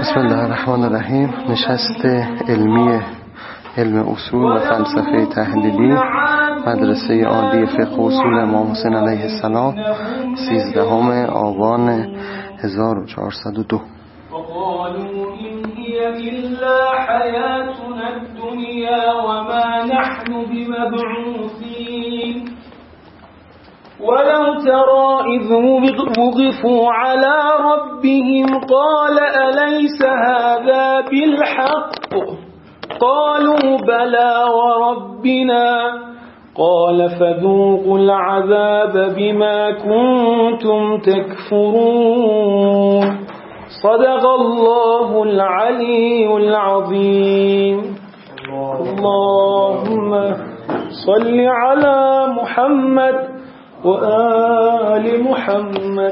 بسم الله الرحمن الرحیم. نشست علمی علم اصول و فلسفه تحلیلی مدرسه عالی فقه و اصول امام حسین علیه السلام 13 آبان 1402. وقالوا إن هي إلا حياتنا الدنيا وما نحن بمبعوثين ولو ترى إذ وقفوا على ربهم قال أليس هذا بالحق قالوا بلى وربنا قال فذوقوا العذاب بما كنتم تكفرون صدق الله العلي العظيم. اللهم صل على محمد وآل محمد.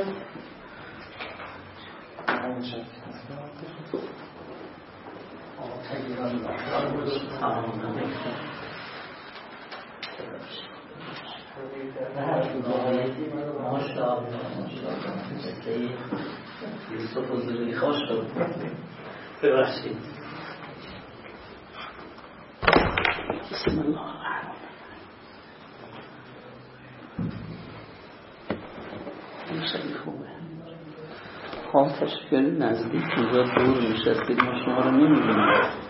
بسم الله الرحمن الرحیم. تشکیل نزدیک اینجا دور نشستید ما شما رو نمی‌بینیم.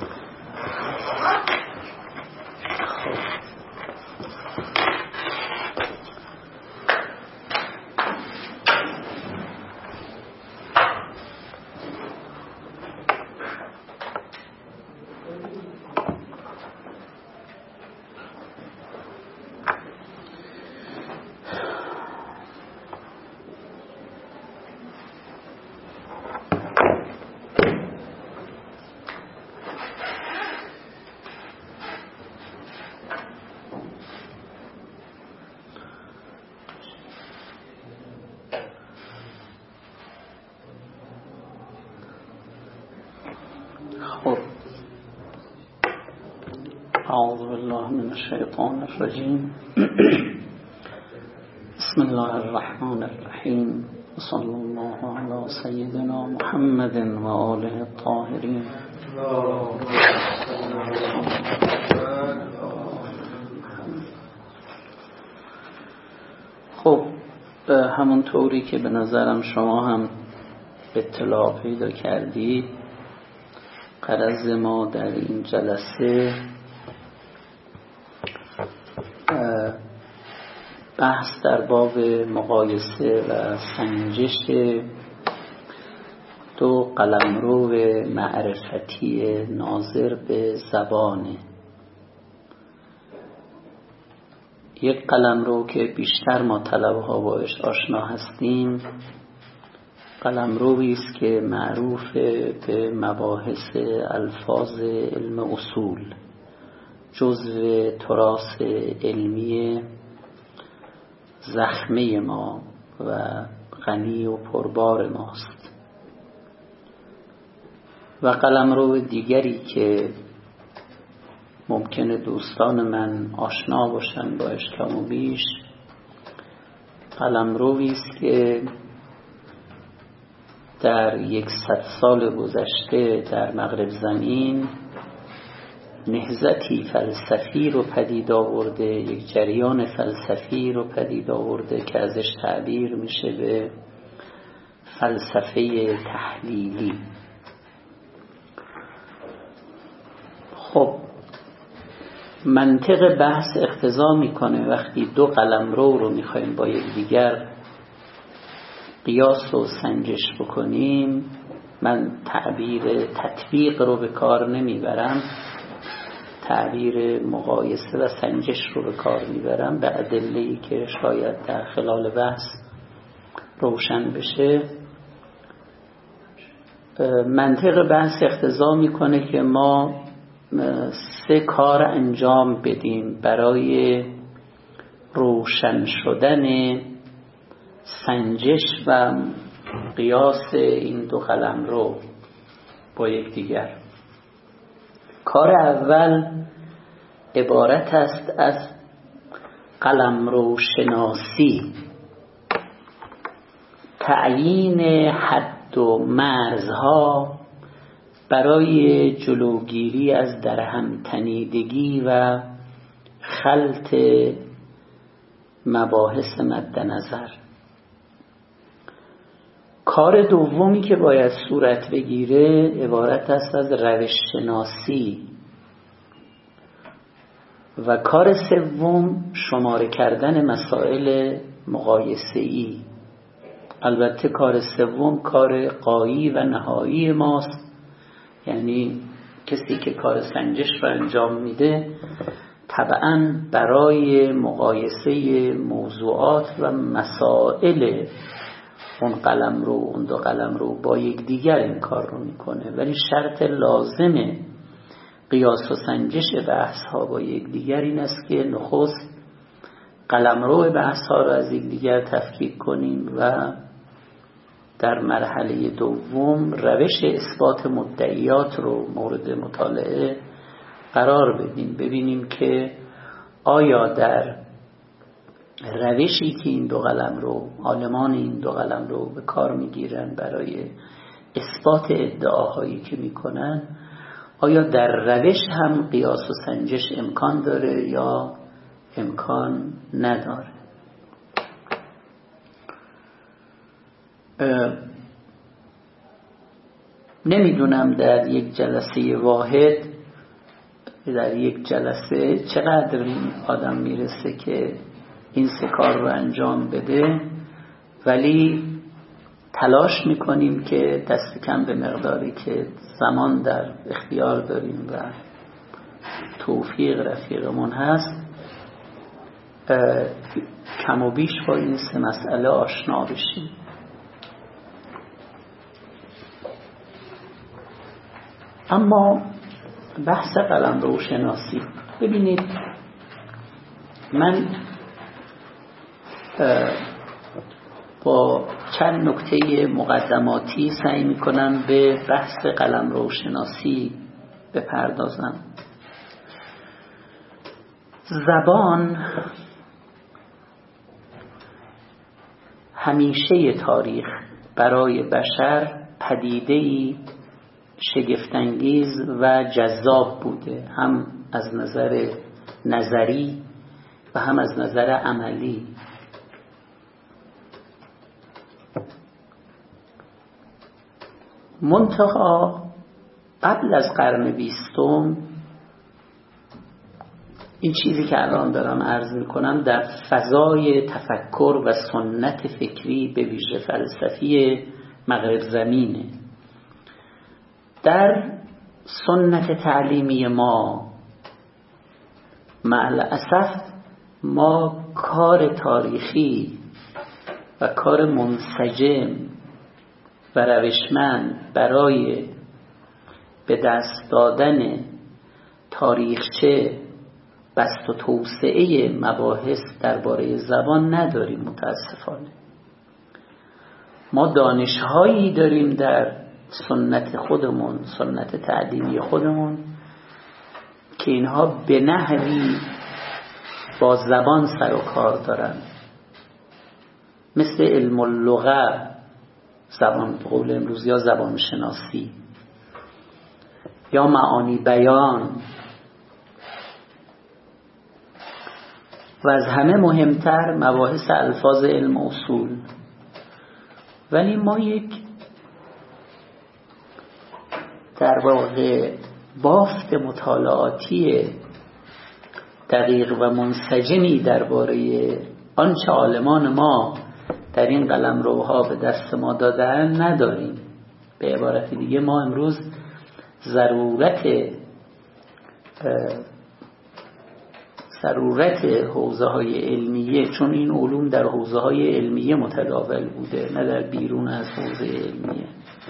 أعوذ بالله من الشيطان الرجيم. بسم الله الرحمن الرحيم. وصلى الله على سيدنا محمد وآله الطاهرين. خب همون طوری که به نظرم شما هم اطلاع پیدا کردید، غرض ما در این جلسه بحث در باب مقایسه و سنجش دو قلمرو معرفتی ناظر به زبانه. یک قلمرو که بیشتر ما طلبه‌ها باش آشنا هستیم، قلمرویی است که معروف به مباحث الفاظ علم اصول، جزو تراث علمی زخمه ما و غنی و پربار ماست. و قلمرو دیگری که ممکنه دوستان من آشنا باشن باش کم و بیش، قلمرویی است که در 100 سال گذشته در مغرب زمین نهضتی فلسفی رو پدید آورده، یک جریان فلسفی رو پدید آورده که ازش تعبیر میشه به فلسفه تحلیلی. خب منطق بحث اقتضا میکنه وقتی دو قلمرو رو میخوایم با یکدیگر قیاس و سنجش بکنیم، من تعبیر تطبیق رو به کار نمیبرم، تعبیر مقایسه و سنجش رو به کار میبرم به ادله‌ای که شاید در خلال بحث روشن بشه. منطق بحث اقتضا میکنه که ما 3 کار انجام بدیم برای روشن شدن سنجش و قیاس این دو قلمرو با یکدیگر. کار اول عبارت است از قلمرو شناسی، تعیین حد و مرزها برای جلوگیری از درهم تنیدگی و خلط مباحث مد نظر. کار دومی که باید صورت بگیره عبارت است از روش شناسی و کار سوم شماره کردن مسائل مقایسه‌ای. البته کار سوم کار غایی و نهایی ماست، یعنی کسی که کار سنجش رو انجام میده طبعاً برای مقایسه موضوعات و مسائل اون قلمرو اون دو قلمرو با یکدیگر این کار رو میکنه، ولی شرط لازم قیاس و سنجش بحث ها با یکدیگر این است که نخست قلمرو بحث ها رو از یکدیگر تفکیک کنیم و در مرحله دوم روش اثبات مدعیات رو مورد مطالعه قرار بدیم، ببینیم که آیا در روشی که این دو قلمرو عالمان این دو قلمرو به کار میگیرن برای اثبات ادعاهایی که میکنن، آیا در روش هم قیاس و سنجش امکان داره یا امکان نداره. نمیدونم در یک جلسه واحد در یک جلسه چقدر این آدم میرسه که این سه کار رو انجام بده، ولی تلاش میکنیم که دست کم به مقداری که زمان در اختیار داریم و توفیق رفیقمون هست کم و بیش با این سه مسئله آشنا بشیم. اما بحث قلمرو شناسی، ببینید من با چند نکته مقدماتی سعی میکنم به بحث قلمرو شناسی بپردازم. زبان همیشه تاریخ برای بشر پدیده‌ای شگفت‌انگیز و جذاب بوده، هم از نظر نظری و هم از نظر عملی. منتها قبل از قرن 20 این چیزی که الان دارم عرض میکنم در فضای تفکر و سنت فکری به ویژه فلسفی مغرب زمینه. در سنت تعلیمی ما مع الاسف ما کار تاریخی و کار منسجم و روشمند برای به دست دادن تاریخچه بسط و توسعه مباحث درباره زبان نداریم. متاسفانه ما دانش‌هایی داریم در سنت خودمون، سنت تعلیمی خودمون، که اینها به نحوی با زبان سر و کار دارن، مثل علم اللغه، زبان قول امروز، یا زبان شناسی، یا معانی بیان، و از همه مهمتر مباحث الفاظ علم اصول. ولی ما یک در واقع بافت مطالعاتی دقیق و منسجمی درباره آنچه عالمان ما در این قلمروها به دست ما دادن نداریم. به عبارت دیگه ما امروز ضرورت حوزه های علمیه، چون این علوم در حوزه های علمیه متداول بوده نه در بیرون از حوزه علمیه.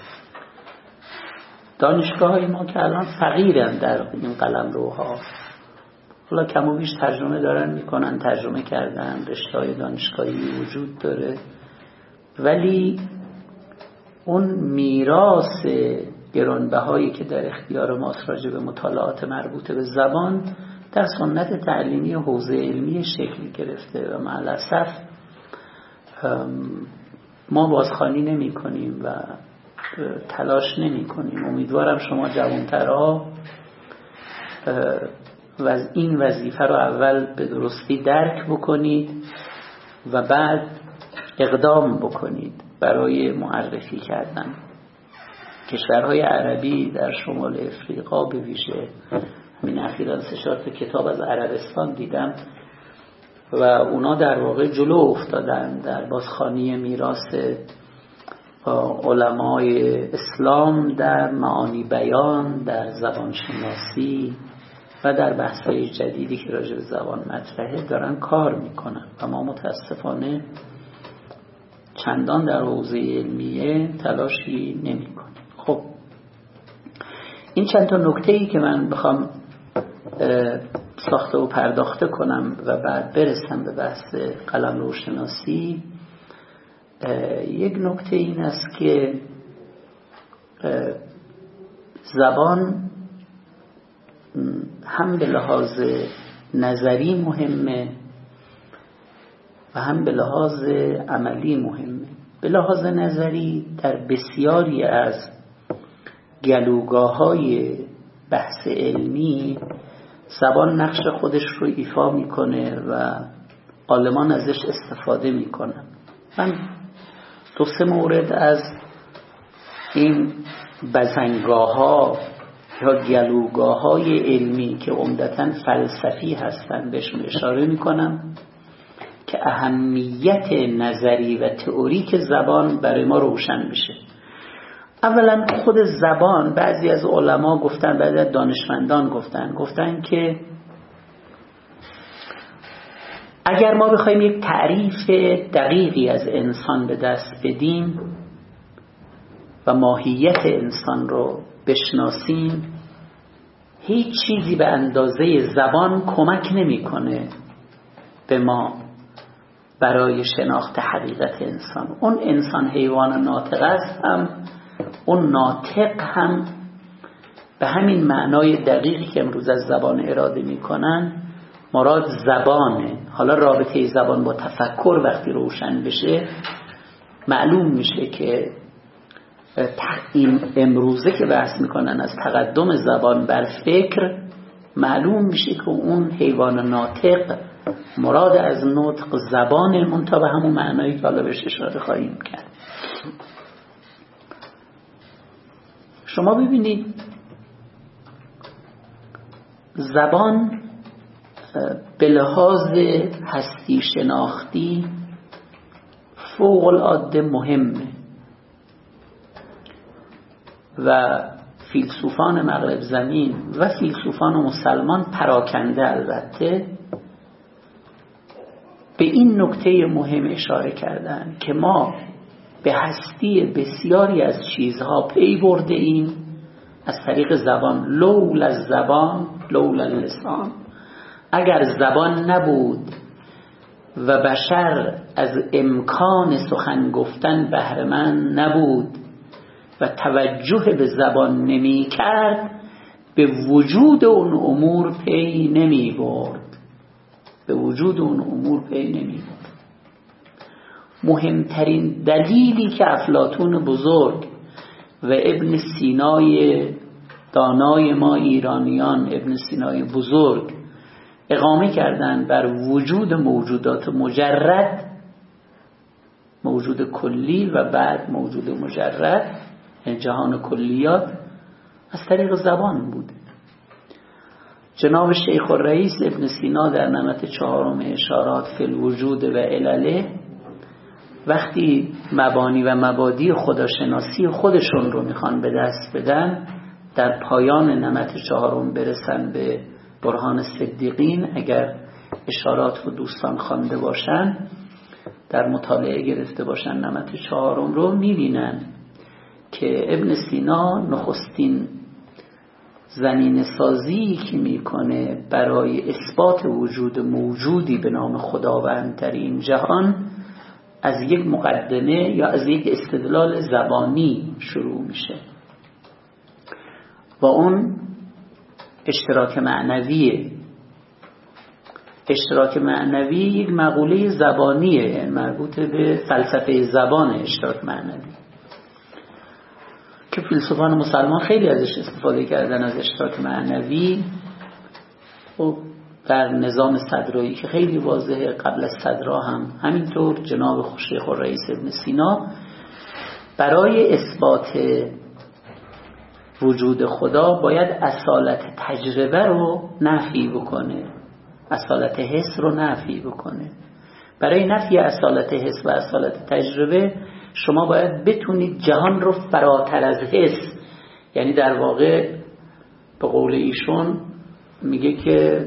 دانشگاه های ما که الان فقیرن در این قلمروها، حالا کم و بیش ترجمه دارن میکنن، ترجمه کردن، رشته های دانشگاهی وجود داره، ولی اون میراث گرانبهایی که در اختیار ماست راجع به مطالعات مربوط به زبان در سنت تعلیمی حوزه علمی شکل گرفته و مع الاسف ما بازخوانی نمی کنیم و تلاش نمی کنیم. امیدوارم شما جوانترها و این وظیفه رو اول به درستی درک بکنید و بعد اقدام بکنید برای معرفی کردن. کشورهای عربی در شمال افریقا به ویژه، همین اخیراً 3-4 کتاب از عربستان دیدم و اونا در واقع جلو افتادن در بازخوانی میراث علمای اسلام در معانی بیان، در زبان شناسی و در بحث‌های جدیدی که راجع به زبان مطرحه دارن کار میکنن و ما متاسفانه چندان در حوزه علمیه تلاشی نمی‌کنیم. خب این چند تا نکته‌ای که من بخوام ساخته و پرداخته کنم و بعد برسم به بحث قلمرو شناسی، یک نکته این است که زبان هم به لحاظ نظری مهمه و هم به لحاظ عملی مهمه. به لحاظ نظری در بسیاری از گلوگاه‌های بحث علمی زبان نقش خودش رو ایفا میکنه و عالمان ازش استفاده میکنن. من 2-3 مورد از این بزنگاه‌ها یا گلوگاه‌های علمی که عمدتاً فلسفی هستن بهشون اشاره میکنم که اهمیت نظری و تئوریک زبان برای ما روشن بشه. اولا خود زبان، بعضی از علما گفتن، بعضی از دانشمندان گفتن که اگر ما بخوایم یک تعریف دقیقی از انسان به دست بدیم و ماهیت انسان رو بشناسیم، هیچ چیزی به اندازه زبان کمک نمی‌کنه به ما برای شناخت حقیقت انسان. اون انسان حیوان ناطق است، هم اون ناطق هم به همین معنای دقیقی که امروز از زبان اراده میکنن مراد زبانه. حالا رابطه زبان با تفکر وقتی روشن بشه معلوم میشه که امروزه که بحث میکنن از تقدم زبان بر فکر، معلوم میشه که اون حیوان ناطق مراد از نطق زبانه، منتها به همون معنایی که حالا بهش اشاره خواهیم کرد. شما ببینید زبان به لحاظ هستی شناختی فوق العاده مهمه و فیلسوفان مغرب زمین و فیلسوفان مسلمان پراکنده البته به این نکته مهم اشاره کردن که ما به هستی بسیاری از چیزها پی برده ایم از طریق زبان. لولا الزبان لولا اللسان، اگر زبان نبود و بشر از امکان سخن گفتن بهره مند نبود و توجه به زبان نمی کرد، به وجود اون امور پی نمی برد. مهمترین دلیلی که افلاطون بزرگ و ابن سینای دانای ما ایرانیان، ابن سینای بزرگ اقامه کردن بر وجود موجودات مجرد، موجود کلی و بعد موجود مجرد، یعنی جهان کلیات، از طریق زبان بود. جناب شیخ الرئیس ابن سینا در نمط 4 اشارات فی الوجود و علله، وقتی مبانی و مبادی خداشناسی خودشون رو میخوان به دست بدن، در پایان نمط 4 برسن به برهان صدیقین، اگر اشارات رو دوستان خوانده باشن، در مطالعه گرفته باشن نمط 4 رو، میبینن که ابن سینا نخستین زمینه سازی که میکنه برای اثبات وجود موجودی به نام خداوند در این جهان از یک مقدمه یا از یک استدلال زبانی شروع میشه و اون اشتراک معنویه. اشتراک معنوی یک مقوله زبانیه، یعنی مربوط به فلسفه زبان. اشتراک معنوی که فیلسوفان مسلمان خیلی ازش استفاده کردن، از اشتراک معنوی. و در نظام صدرایی که خیلی واضحه، قبل از صدرا هم همینطور، جناب شیخ الرئیس ابن سینا برای اثبات وجود خدا باید اصالت تجربه رو نفی بکنه، اصالت حس رو نفی بکنه. برای نفی اصالت حس و اصالت تجربه شما باید بتونید جهان رو فراتر از حس، یعنی در واقع به قول ایشون میگه که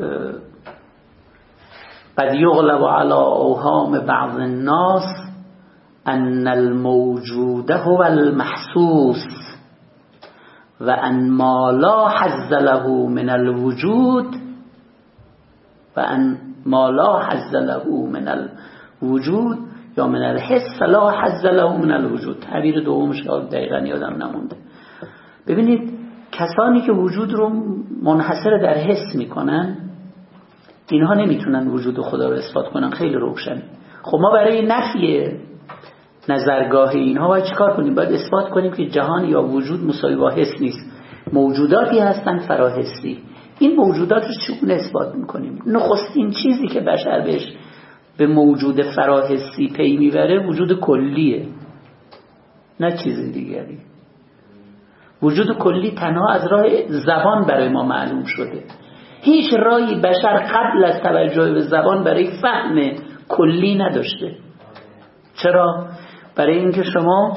قد یغلب علی اوهام بعض الناس ان الموجود هو المحسوس و ان ما لا حظ له من الوجود و ان ما لا حظ له من الوجود یا من الحس لا حظ له من الوجود. تعبیر دومش دقیقا یادم نمونده. ببینید کسانی که وجود رو منحصر در حس میکنن، اینها نمیتونن وجود خدا رو اثبات کنن. خیلی روشن. خب ما برای نفی نظرگاه اینها باید چیکار کنیم؟ باید اثبات کنیم که جهان یا وجود مساوی با حس نیست، موجوداتی هستن فراحسی. این موجودات رو چگونه اثبات میکنیم؟ نخستین چیزی که بشر بهش به موجود فراحسی پی میبره وجود کلیه، نه چیز دیگری. وجود کلی تنها از راه زبان برای ما معلوم شده. هیچ راهی بشر قبل از توجه به زبان برای فهم کلی نداشته. چرا؟ برای اینکه شما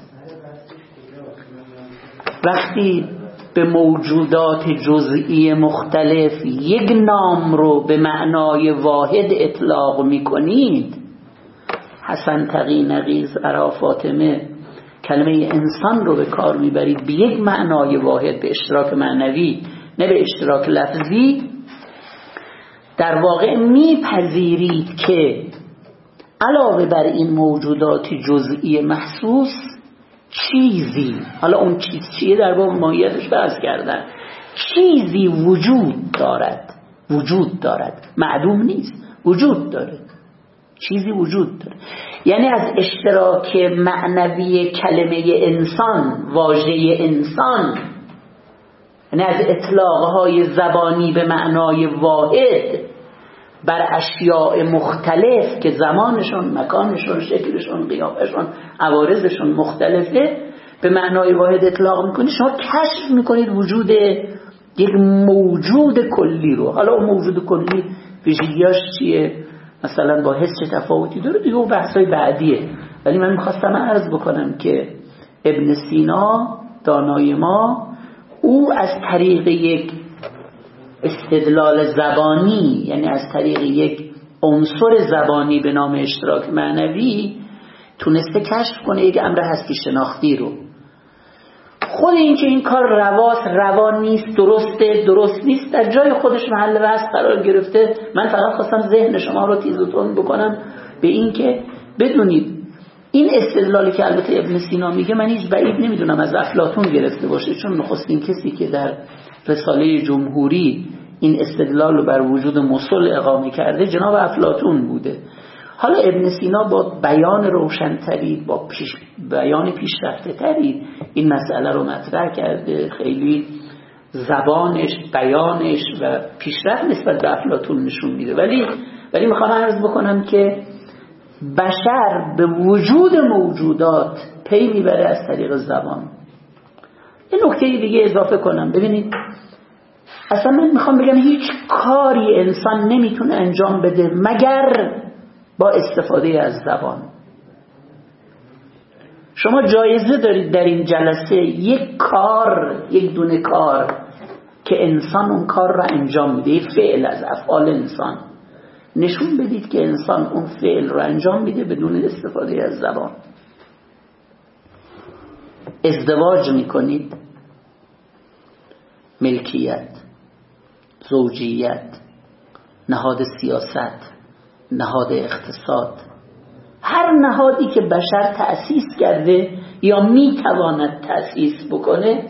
وقتی به موجودات جزئی مختلف یک نام رو به معنای واحد اطلاق میکنید، حسن، تقی، نقیز، عرا، فاطمه، کلمه انسان رو به کار میبرید به یک معنای واحد، به اشتراک معنوی نه به اشتراک لفظی، در واقع میپذیرید که علاوه بر این موجودات جزئی محسوس چیزی، حالا اون چیز چیه در باب ماهیتش بحث کردن، چیزی وجود دارد، معدوم نیست، وجود داره، چیزی وجود داره. یعنی از اشتراک معنوی کلمه انسان، واژه انسان، یعنی از اطلاقهای زبانی به معنای واحد بر اشیاء مختلف که زمانشون، مکانشون، شکلشون، قیافشون، عوارضشون مختلفه، به معنای واحد اطلاق میکنید. شما کشف میکنید وجود یک موجود کلی رو. حالا اون موجود کلی ویژگیاش چیه؟ مثلا با حس چه تفاوتی داره؟ دیگه اون بحثای بعدیه. ولی من میخواستم عرض بکنم که ابن سینا دانای ما، او از طریق یک استدلال زبانی، یعنی از طریق یک عنصر زبانی به نام اشتراک معنوی، تونسته کشف کنه یک امر هستی شناختی رو. خود این که این کار رواست، روا نیست، درست نیست، در جای خودش محل بحث قرار گرفته. من فقط خواستم ذهن شما رو تیز و تند بکنم به این که بدونید این استدلالی که البته ابن سینا میگه من هیچ بعید نمیدونم از افلاطون گرفته باشه، چون نخستین کسی که در رساله جمهوری این استدلال رو بر وجود مسل اقامه کرده جناب افلاطون بوده. حالا ابن سینا با بیان روشنتری، با بیان پیشرفته تری این مسئله رو مطرح کرده. خیلی زبانش، بیانش و پیشرفت نسبت به افلاطون نشون میده. ولی میخوام عرض بکنم که بشر به وجود موجودات پی میبره از طریق زبان. یه نکته دیگه اضافه کنم. ببینید اصلا من میخوام بگم هیچ کاری انسان نمیتونه انجام بده مگر با استفاده از زبان. شما جایزه دارید در این جلسه یک دونه کار که انسان اون کار را انجام میده، یک فعل از افعال انسان، نشون بدید که انسان اون فعل را انجام میده بدون استفاده از زبان. ازدواج میکنید، ملکیت، زوجیت، نهاد سیاست، نهاد اقتصاد، هر نهادی که بشر تأسیس کرده یا میتواند تأسیس بکنه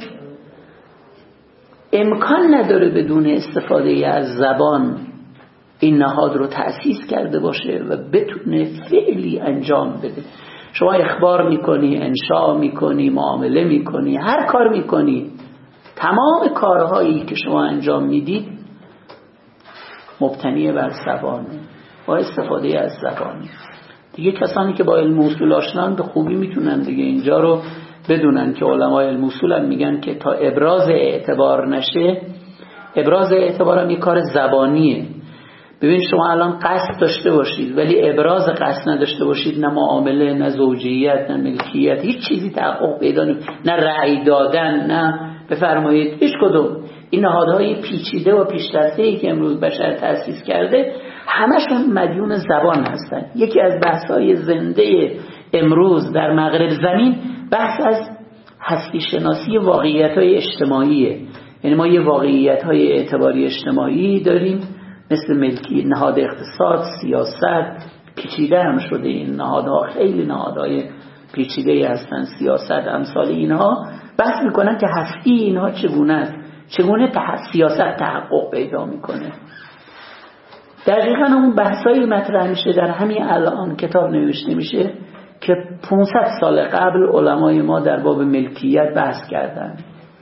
امکان نداره بدون استفاده از زبان این نهاد رو تأسیس کرده باشه و بتونه فعلی انجام بده. شما اخبار میکنی، انشاء میکنی، معامله میکنی، هر کار میکنی، تمام کارهایی که شما انجام میدید مبتنی بر زبانه، با استفاده از زبانه. دیگه کسانی که با علم اصول آشنان به خوبی میتونن دیگه اینجا رو بدونن که علمای علم اصول هم میگن که تا ابراز اعتبار نشه، ابراز اعتبار هم یه کار زبانیه. ببین شما الان قصد داشته باشید ولی ابراز قصد نداشته باشید، نه معامله، نه زوجیت، نه ملکیت، هیچ چیزی تحقق پیدا نمی‌کنه، نه رأی دادن، نه بفرمایید هیچ کدوم. این نهادهای پیچیده و پیشرفته‌ای که امروز بشر تأسیس کرده همشون مدیون زبان هستن. یکی از بحث‌های زنده امروز در مغرب زمین بحث از هستی شناسی واقعیت‌های اجتماعیه. یعنی ما یه واقعیت‌های اعتباری اجتماعی داریم مثل ملکی، نهاد اقتصاد، سیاست، پیچیده هم شده این نهادها، خیلی نهادهای پیچیده هستن، سیاست، امثال اینها. بحث میکنن که هستی اینها چگونه است، چگونه سیاست تحقق پیدا میکنه. دقیقا اون بحثایی مطرح میشه در همین الان کتاب نوشته میشه که 500 سال قبل علمای ما در باب ملکیت بحث کردن.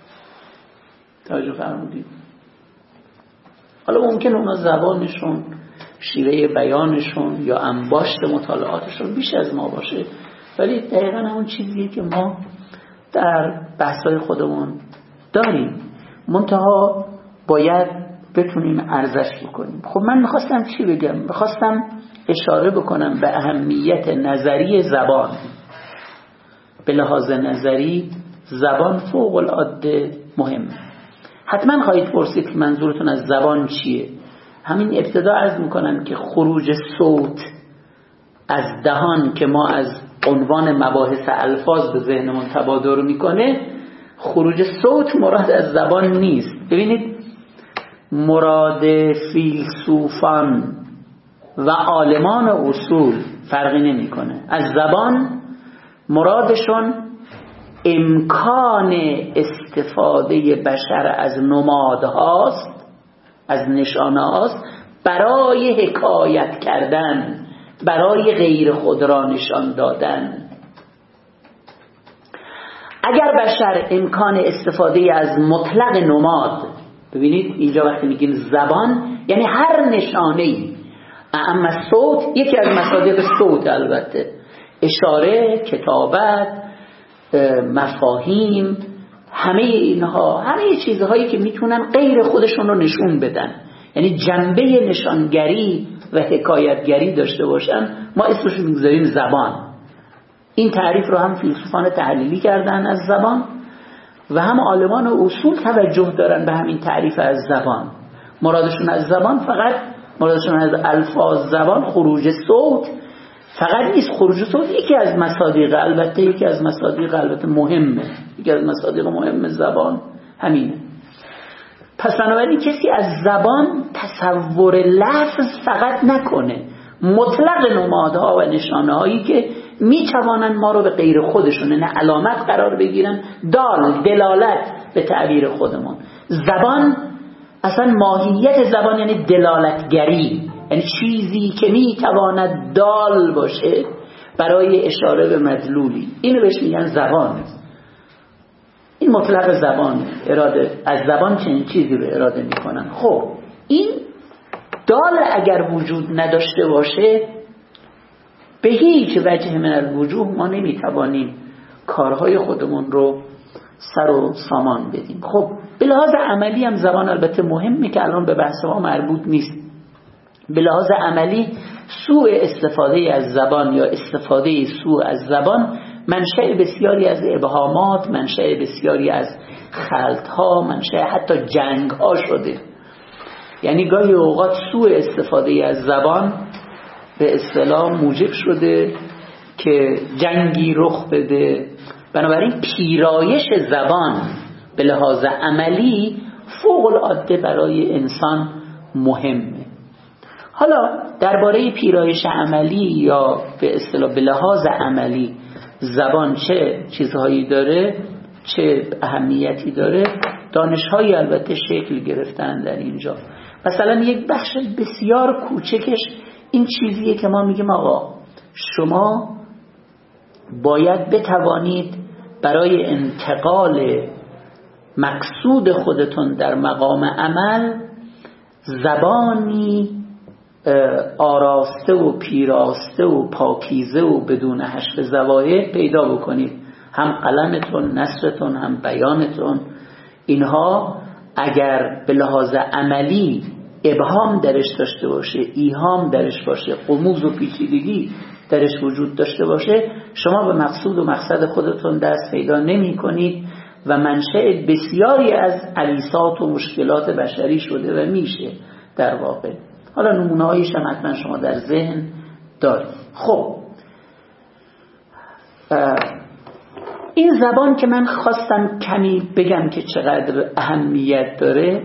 توجه فرمودید؟ حالا ممکن اونا زبانشون، شیوه بیانشون یا انباشت مطالعاتشون بیش از ما باشه، ولی دقیقا همون چیزیه که ما در بحث‌های خودمون داریم، منتها باید بتونیم ارزش بکنیم. خب من میخواستم چی بگم؟ میخواستم اشاره بکنم به اهمیت نظری زبان. به لحاظ نظری زبان فوق العاده مهمه. حتما خواهید پرسید که منظورتون از زبان چیه. همین ابتدا عرض میکنم که خروج صوت از دهان که ما از عنوان مباحث الفاظ به ذهنمون تبادر میکنه، خروج صوت مراد از زبان نیست. ببینید مراد فیلسوفان و عالمان اصول فرقی نمیکنه. از زبان مرادشون امکان استفاده بشر از نمادهاست، از نشانه هاست برای حکایت کردن، برای غیر خود را نشان دادن. اگر بشر امکان استفاده از مطلق نماد، ببینید اینجا وقتی میگیم زبان یعنی هر نشانه‌ای، اما صوت یکی از مصادیق صوت، البته اشاره، کتابت، مفاهیم، همه اینها، همه چیزهایی که میتونن غیر خودشون رو نشون بدن، یعنی جنبه نشانگری و حکایتگری داشته باشن، ما اسمش رو میگذاریم زبان. این تعریف رو هم فیلسوفان تحلیلی کردن از زبان و هم عالمان اصول توجه دارن به همین تعریف از زبان. مرادشون از زبان فقط، مرادشون از الفاظ زبان خروج صوت فقط نیست. خروج صوت یکی از مصادیق، البته یکی از مصادیق البته مهمه، یکی از مصادیق مهم زبان همینه. پس بنابراین کسی از زبان تصور لفظ فقط نکنه، مطلق نمادها و نشانه هایی که میتوانن ما رو به غیر خودشون، نه علامت قرار بگیرن، دلالت به تعبیر خودمون. زبان اصلا ماهیت زبان یعنی دلالتگری، یعنی چیزی که میتواند دال باشه برای اشاره به مدلولی، اینو بهش میگن زبان. این مطلق زبان، اراده از زبان چنین چیزی رو اراده میکنن. خب این دال اگر وجود نداشته باشه به هیچ وجه من الوجوه ما نمیتوانیم کارهای خودمون رو سر و سامان بدیم. خب به لحاظ عملی هم زبان البته مهمه که الان به بحث ما مربوط نیست. به لحاظ عملی سوء استفاده از زبان یا استفاده سوء از زبان منشأ بسیاری از ابهامات، منشأ بسیاری از خلط‌ها، منشأ حتی جنگ‌ها شده. یعنی گاهی اوقات سوء استفاده از زبان به اصطلاح موجب شده که جنگی رخ بده. بنابراین پیرایش زبان به لحاظ عملی فوق العاده برای انسان مهمه. حالا درباره پیرایش عملی یا به اصطلاح به لحاظ عملی زبان چه چیزهایی داره، چه اهمیتی داره، دانش‌هایی البته شکل گرفتن در اینجا. مثلا یک بخش بسیار کوچکش این چیزیه که ما میگیم آقا شما باید بتوانید برای انتقال مقصود خودتون در مقام عمل زبانی آراسته و پیراسته و پاکیزه و بدون حشو زواید پیدا بکنید. هم قلمتون، نثرتون، هم بیانتون، اینها اگر به لحاظ عملی ابهام درش داشته باشه، ایهام درش باشه، غموض و پیچیدگی درش وجود داشته باشه، شما به مقصود و مقصد خودتون دست پیدا نمی کنید و منشأ بسیاری از علیسات و مشکلات بشری شده و میشه در واقع. حالا نمونه هایش هم حتما شما در ذهن دارید. خب این زبان که من خواستم کمی بگم که چقدر اهمیت داره،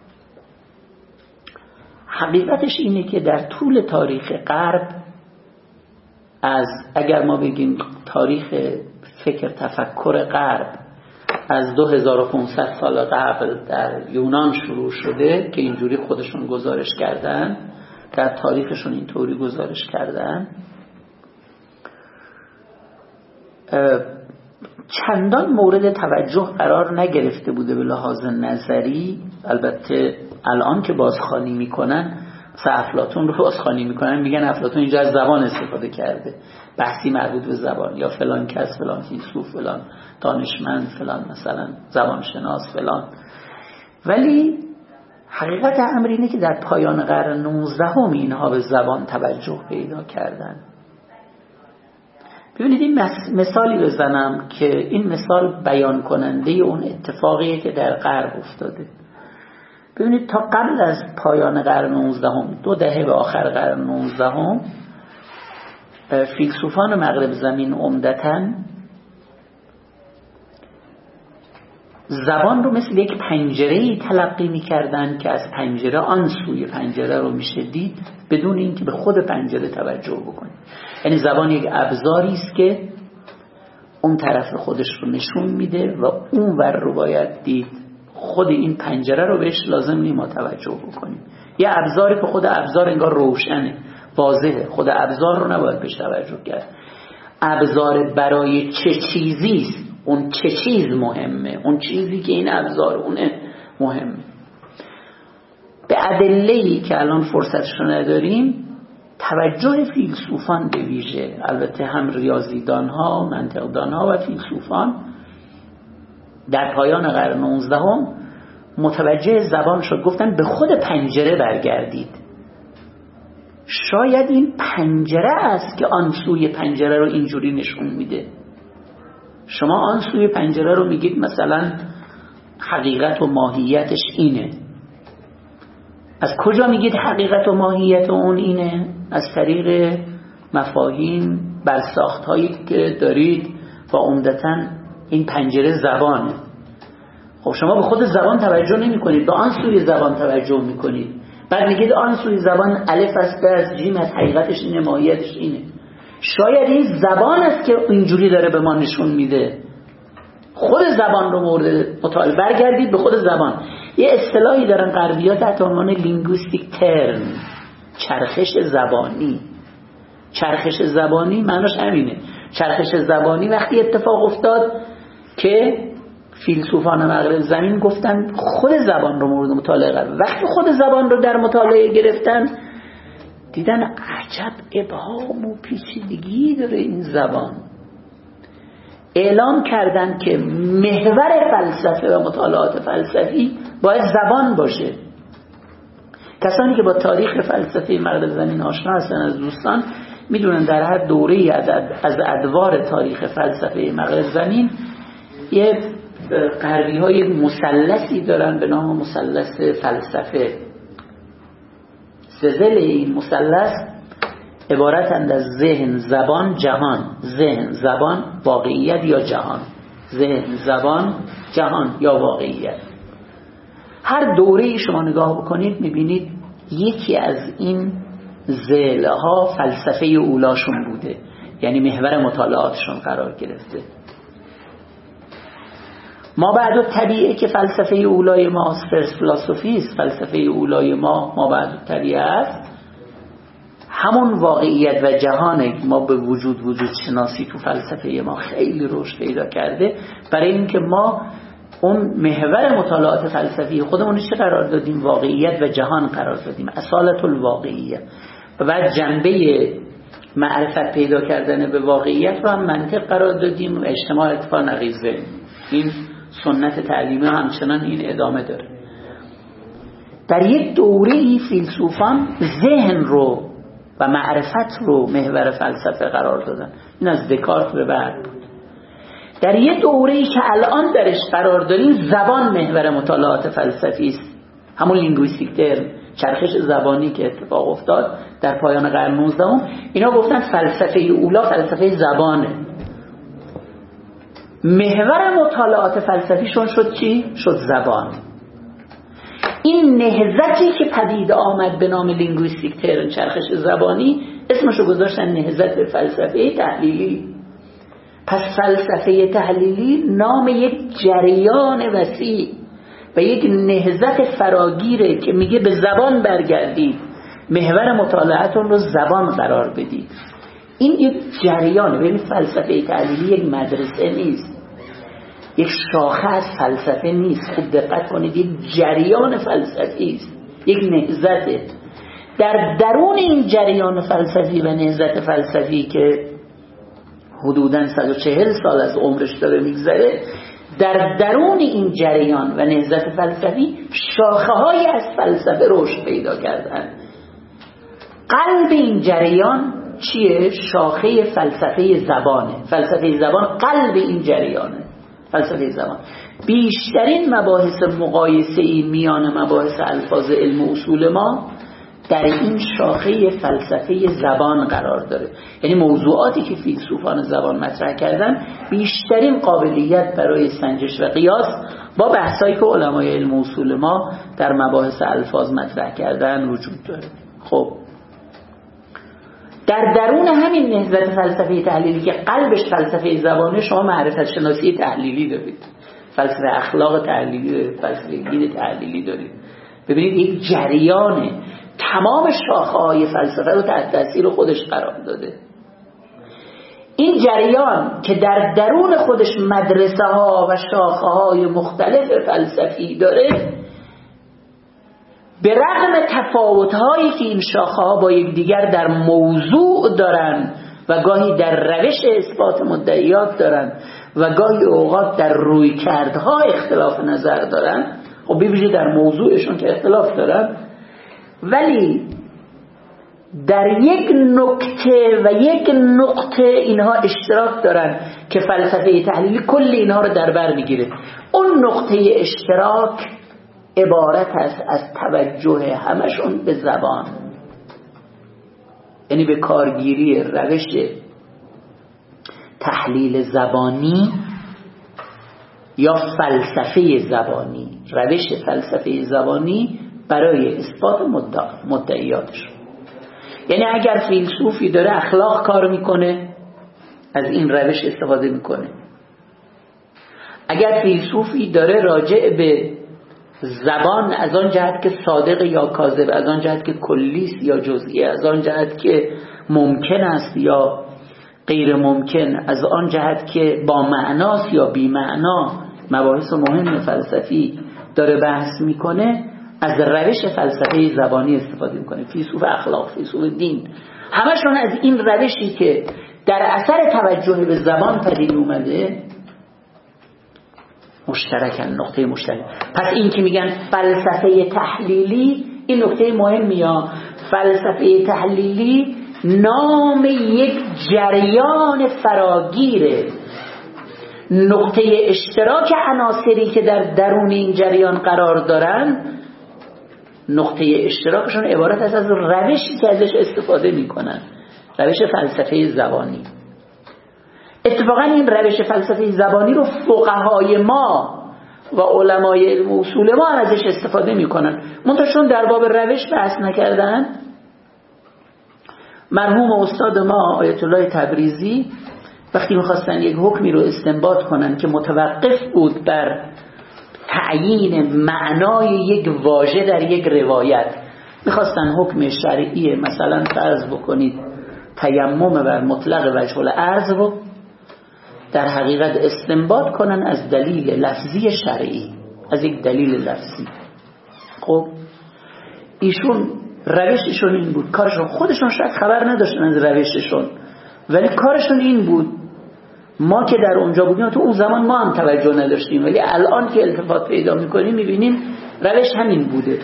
حقیقتش اینه که در طول تاریخ غرب، از اگر ما بگیم تاریخ فکر تفکر غرب از 2500 سال قبل در یونان شروع شده که اینجوری خودشون گزارش کردن، در تاریخشون اینطوری گزارش کردن، چندان مورد توجه قرار نگرفته بوده به لحاظ نظری. البته الان که بازخوانی میکنن، افلاطون رو بازخوانی میکنن، میگن افلاطون اینجا از زبان استفاده کرده، بحثی مربوط به زبان، یا فلان کس، فلان فیلسوف، فلان دانشمند، فلان مثلا زبانشناس فلان. ولی حقیقت امر اینه که در پایان قرن 19 اینها به زبان توجه پیدا کردن. ببینید این مثالی بزنم که این مثال بیان کننده اون اتفاقیه که در غرب افتاده. ببینید تا قبل از پایان قرن 19، 2 دهه به آخر قرن 19، فیلسوفان مغرب زمین عمدتاً زبان رو مثل یک پنجره‌ای تلقی می‌کردن که از پنجره آن سوی پنجره رو میشه دید بدون اینکه به خود پنجره توجه بکنید. یعنی زبان یک ابزاری است که اون طرف خودش رو نشون میده و اون ور رو باید دید. خود این پنجره رو بهش لازم نیست ما توجه بکنیم. یه ابزاری که خود ابزار انگار روشنه، واضحه، خود ابزار رو نباید بهش توجه کرد. ابزار برای چه چیزی است، اون چه چیز مهمه، اون چیزی که این ابزار اونه مهمه. به ادله‌ای که الان فرصتشو نداریم، توجه فیلسوفان به ویژه، البته هم ریاضیدان‌ها، منطق‌دان‌ها و فیلسوفان در پایان قرن 19 متوجه زبان شد. گفتن به خود پنجره برگردید. شاید این پنجره است که آن سوی پنجره رو اینجوری نشون میده. شما آن سوی پنجره رو میگید مثلا حقیقت و ماهیتش اینه. از کجا میگید حقیقت و ماهیت اون اینه؟ از طریق مفاهیم برساخت هایی که دارید و عمدتاً این پنجره زبانه. خب شما به خود زبان توجه نمی کنید، به آن سوی زبان توجه می کنید. بعد میگید آن سوی زبان الف است، از جیم است، حقیقتش اینه، ماهیتش اینه. شاید این زبان است که اینجوری داره به ما نشون میده. خود زبان رو مورد مطالعه برگردید به خود زبان. یه اصطلاحی دارن غربی‌ها تحت عنوان لینگویستیک ترم، چرخش زبانی. چرخش زبانی معناش همینه. چرخش زبانی وقتی اتفاق افتاد که فیلسوفان مغرب زمین گفتن خود زبان رو مورد مطالعه قرار. وقتی خود زبان رو در مطالعه گرفتن دیدن عجب ابهام و پیچیدگی داره این زبان. اعلام کردن که محور فلسفه و مطالعات فلسفی باید زبان باشه. کسانی که با تاریخ فلسفه مغرب زمین آشنا هستن از دوستان میدونن در هر دوره‌ای از ادوار تاریخ فلسفه مغرب زمین یه غربی‌ها یک مثلثی دارن به نام مثلث فلسفه. سلسله این مثلث عبارتند از ذهن، زبان، جهان. ذهن، زبان، واقعیت یا جهان. ذهن، زبان، جهان یا واقعیت. هر دوره‌ای شما نگاه بکنید میبینید یکی از این ذیل‌ها فلسفه اولاشون بوده، یعنی محور مطالعاتشون قرار گرفته. ما بعد طبیعه که فلسفه اولای ما فلسفی است، فلسفه اولای ما بعد طبیعه است، همون واقعیت و جهان ما به وجود شناسی تو فلسفه ما خیلی رشد پیدا کرده، برای اینکه ما اون محور مطالعات فلسفی خودمون چه قرار دادیم؟ واقعیت و جهان قرار دادیم، اصالت الواقعیه. و بعد جنبه معرفت پیدا کردن به واقعیت رو هم منطق قرار دادیم و اجتماع اتفاق نقیضه. این سنت تعلیمی همچنان این ادامه داره. در یک دوره‌ای فیلسوفان ذهن رو و معرفت رو محور فلسفه قرار دادن. این از دکارت به بعد بود. در یک دوره‌ای که الان درش قرار داریم زبان محور مطالعات فلسفی است. همون لینگویستیک ترم، چرخش زبانی که اتفاق افتاد در پایان قرن 19 اینا گفتن فلسفه اولا فلسفه زبانه. محور مطالعات فلسفیشون شد چی؟ شد زبان. این نهضتی که پدید آمد به نام لینگویستیک ترم، چرخش زبانی، اسمشو گذاشتن نهضت به فلسفه تحلیلی. پس فلسفه تحلیلی نام یک جریان وسیع و یک نهضت فراگیره که میگه به زبان برگردید، محور مطالعاتون رو زبان قرار بدید. این یک جریانه. ببینید فلسفه تحلیلی یک مدرسه نیست، یک شاخه از فلسفه نیست. خوب دقت کنید، یک جریان فلسفی است، یک نهضته. در درون این جریان فلسفی و نهضت فلسفی که حدوداً 140 سال از عمرش داره میگذره، در درون این جریان و نهضت فلسفی شاخه‌هایی از فلسفه رشد پیدا کردن. قلب این جریان چیه؟ شاخه فلسفه زبانه. فلسفه زبان قلب این جریانه. فلسفه زبان بیشترین مباحث مقایسه‌ای میان مباحث الفاظ علم و اصول ما در این شاخه فلسفه زبان قرار داره. یعنی موضوعاتی که فیلسوفان زبان مطرح کردن بیشترین قابلیت برای سنجش و قیاس با بحثایی که علمای علم و اصول ما در مباحث الفاظ مطرح کردن وجود داره. خب در درون همین نهضت فلسفه تحلیلی که قلبش فلسفه زبانه، شما معرفت شناسی تحلیلی دارید، فلسفه اخلاق تحلیلی، فلسفه دین تحلیلی دارید. ببینید یک جریانه، تمام شاخه‌های فلسفه رو تحت تاثیر خودش قرار داده. این جریان که در درون خودش مدرسه‌ها و شاخه‌های مختلف فلسفی داره، به رغم تفاوت‌هایی که این شاخه‌ها با یکدیگر در موضوع دارن و گاهی در روش اثبات مدعیات دارن و گاهی اوقات در رویکردها اختلاف نظر دارن، خب ببینید در موضوعشون که اختلاف دارن، ولی در یک نکته و یک نقطه اینها اشتراک دارن که فلسفه تحلیلی کل اینها رو در بر میگیره. اون نقطه اشتراک عبارت است از توجه همشون به زبان، یعنی به کارگیری روش تحلیل زبانی یا فلسفه زبانی، روش فلسفه زبانی برای اثبات مدعیاتش. یعنی اگر فیلسوفی داره اخلاق کار میکنه، از این روش استفاده میکنه. اگر فیلسوفی داره راجع به زبان از آن جهت که صادق یا کاذب، از آن جهت که کلی است یا جزئی، از آن جهت که ممکن است یا غیر ممکن، از آن جهت که با معناست یا بی معنا، مباحث مهم فلسفی داره بحث میکنه، از روش فلسفه زبانی استفاده میکنه. فیلسوف اخلاق، فیلسوف دین، همشون از این روشی که در اثر توجه به زبان پدید اومده مشترکن، نقطه مشترک. پس این که میگن فلسفه تحلیلی، این نقطه مهمی ها. فلسفه تحلیلی نام یک جریان فراگیره. نقطه اشتراک عناصری که در درون این جریان قرار دارن، نقطه اشتراکشون عبارت است از روشی که ازش استفاده میکنن، روش فلسفه زبانی. اتفاقا این روش فلسفه زبانی رو فقهای ما و علمای علم و اصول ما ازش استفاده میکنن، منتها در باب روش بحث نکردن. مرحوم استاد ما آیت الله تبریزی وقتی میخواستن یک حکمی رو استنباط کنن که متوقف بود بر تعیین معنای یک واژه در یک روایت، میخواستن حکم شرعی مثلا فرض بکنید تیمم بر مطلق وجه الارض رو در حقیقت استنباط کنن از دلیل لفظی شرعی، از یک دلیل لفظی. خب ایشون روششون این بود، کارشون، خودشون شاید خبر نداشتن از روششون، ولی کارشون این بود. ما که در اونجا بودیم تو اون زمان ما هم توجه نداشتیم، ولی الان که التفات پیدا میکنیم میبینیم روش همین بوده.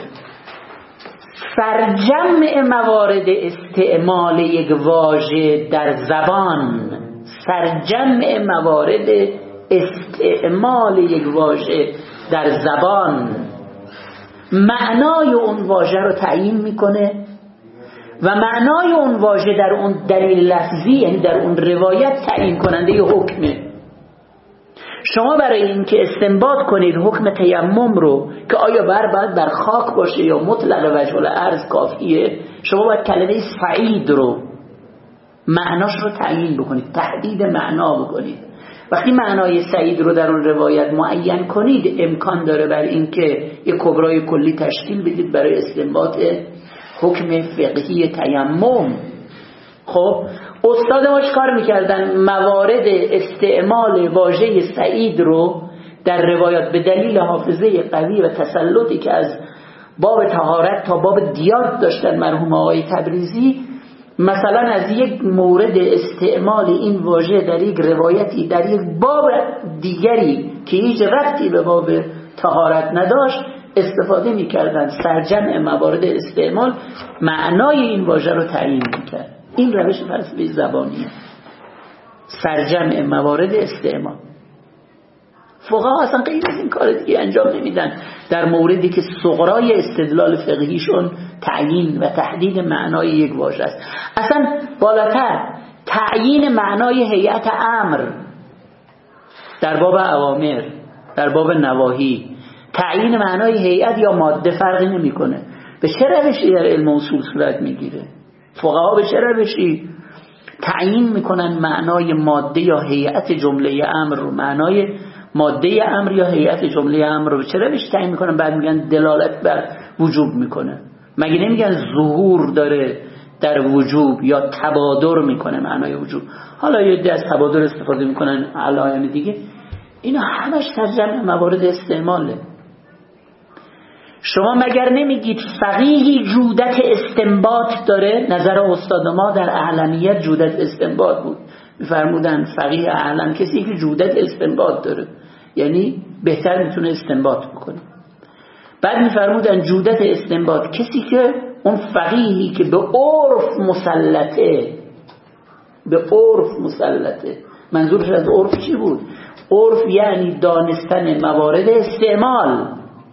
سرجمع موارد استعمال یک واژه در زبان، سرجمع موارد استعمال یک واژه در زبان معنای اون واژه رو تعیین میکنه و معنای اون واژه در اون دلیل لفظی، یعنی در اون روایت، تعیین کننده ی حکمه. شما برای این که استنباط کنید حکم تیمم رو که آیا باید بر خاک باشه یا مطلق وجه الارض کافیه، شما باید کلمه سعید رو معناش رو تعیین بکنید، تحدید معنا بکنید. وقتی معنای سعید رو در اون روایت معین کنید، امکان داره بر این که یک کبرای کلی تشکیل بدید برای استنباط حکم فقهی تیمم. خب استاد ما چیکار میکردن؟ موارد استعمال واژه سعید رو در روایات به دلیل حافظه قوی و تسلطی که از باب طهارت تا باب دیات داشتن مرحوم آقای تبریزی، مثلا از یک مورد استعمال این واژه در یک روایتی در یک باب دیگری که هیچ ربطی به باب طهارت نداشت استفاده میکردن. سرجمع موارد استعمال معنای این واژه رو تعیین میکرد. این روش فلسفه زبانیه، سرجمع موارد استعمال. فقها اصلا غیر از این کار دیگه انجام نمیدن در موردی که صغرای استدلال فقهیشون تعیین و تحدید معنای یک واژه است. اصلا بالاتر تعیین معنای هیئت امر در باب اوامر، در باب نواهی، تعیین معنای هیئت یا ماده فرقی نمیکنه. به چه روشی در علم اصول صورت میگیره؟ فقها به چه روشی تعیین میکنن معنای ماده یا هیئت جمله امر رو؟ معنای ماده امر یا هیئت جمله امر رو به چه روشی تعیین میکنن؟ بعد میگن دلالت بر وجوب میکنه. مگه نمیگن ظهور داره در وجوب یا تبادر میکنه معنای وجوب؟ حالا یه عده از تبادر استفاده میکنن علائم دیگه. اینا همش ترجمه موارد استعماله. شما مگر نمیگید فقیهی جودت استنباط داره؟ نظر استاد ما در اعلمیت جودت استنباط بود. میفرمودن فقیه اعلم کسی که جودت استنباط داره، یعنی بهتر میتونه استنباط بکنه. بعد میفرمودن جودت استنباط کسی که اون فقیهی که به عرف مسلطه، به عرف مسلطه. منظورش از عرف چی بود؟ عرف یعنی دانستن موارد استعمال،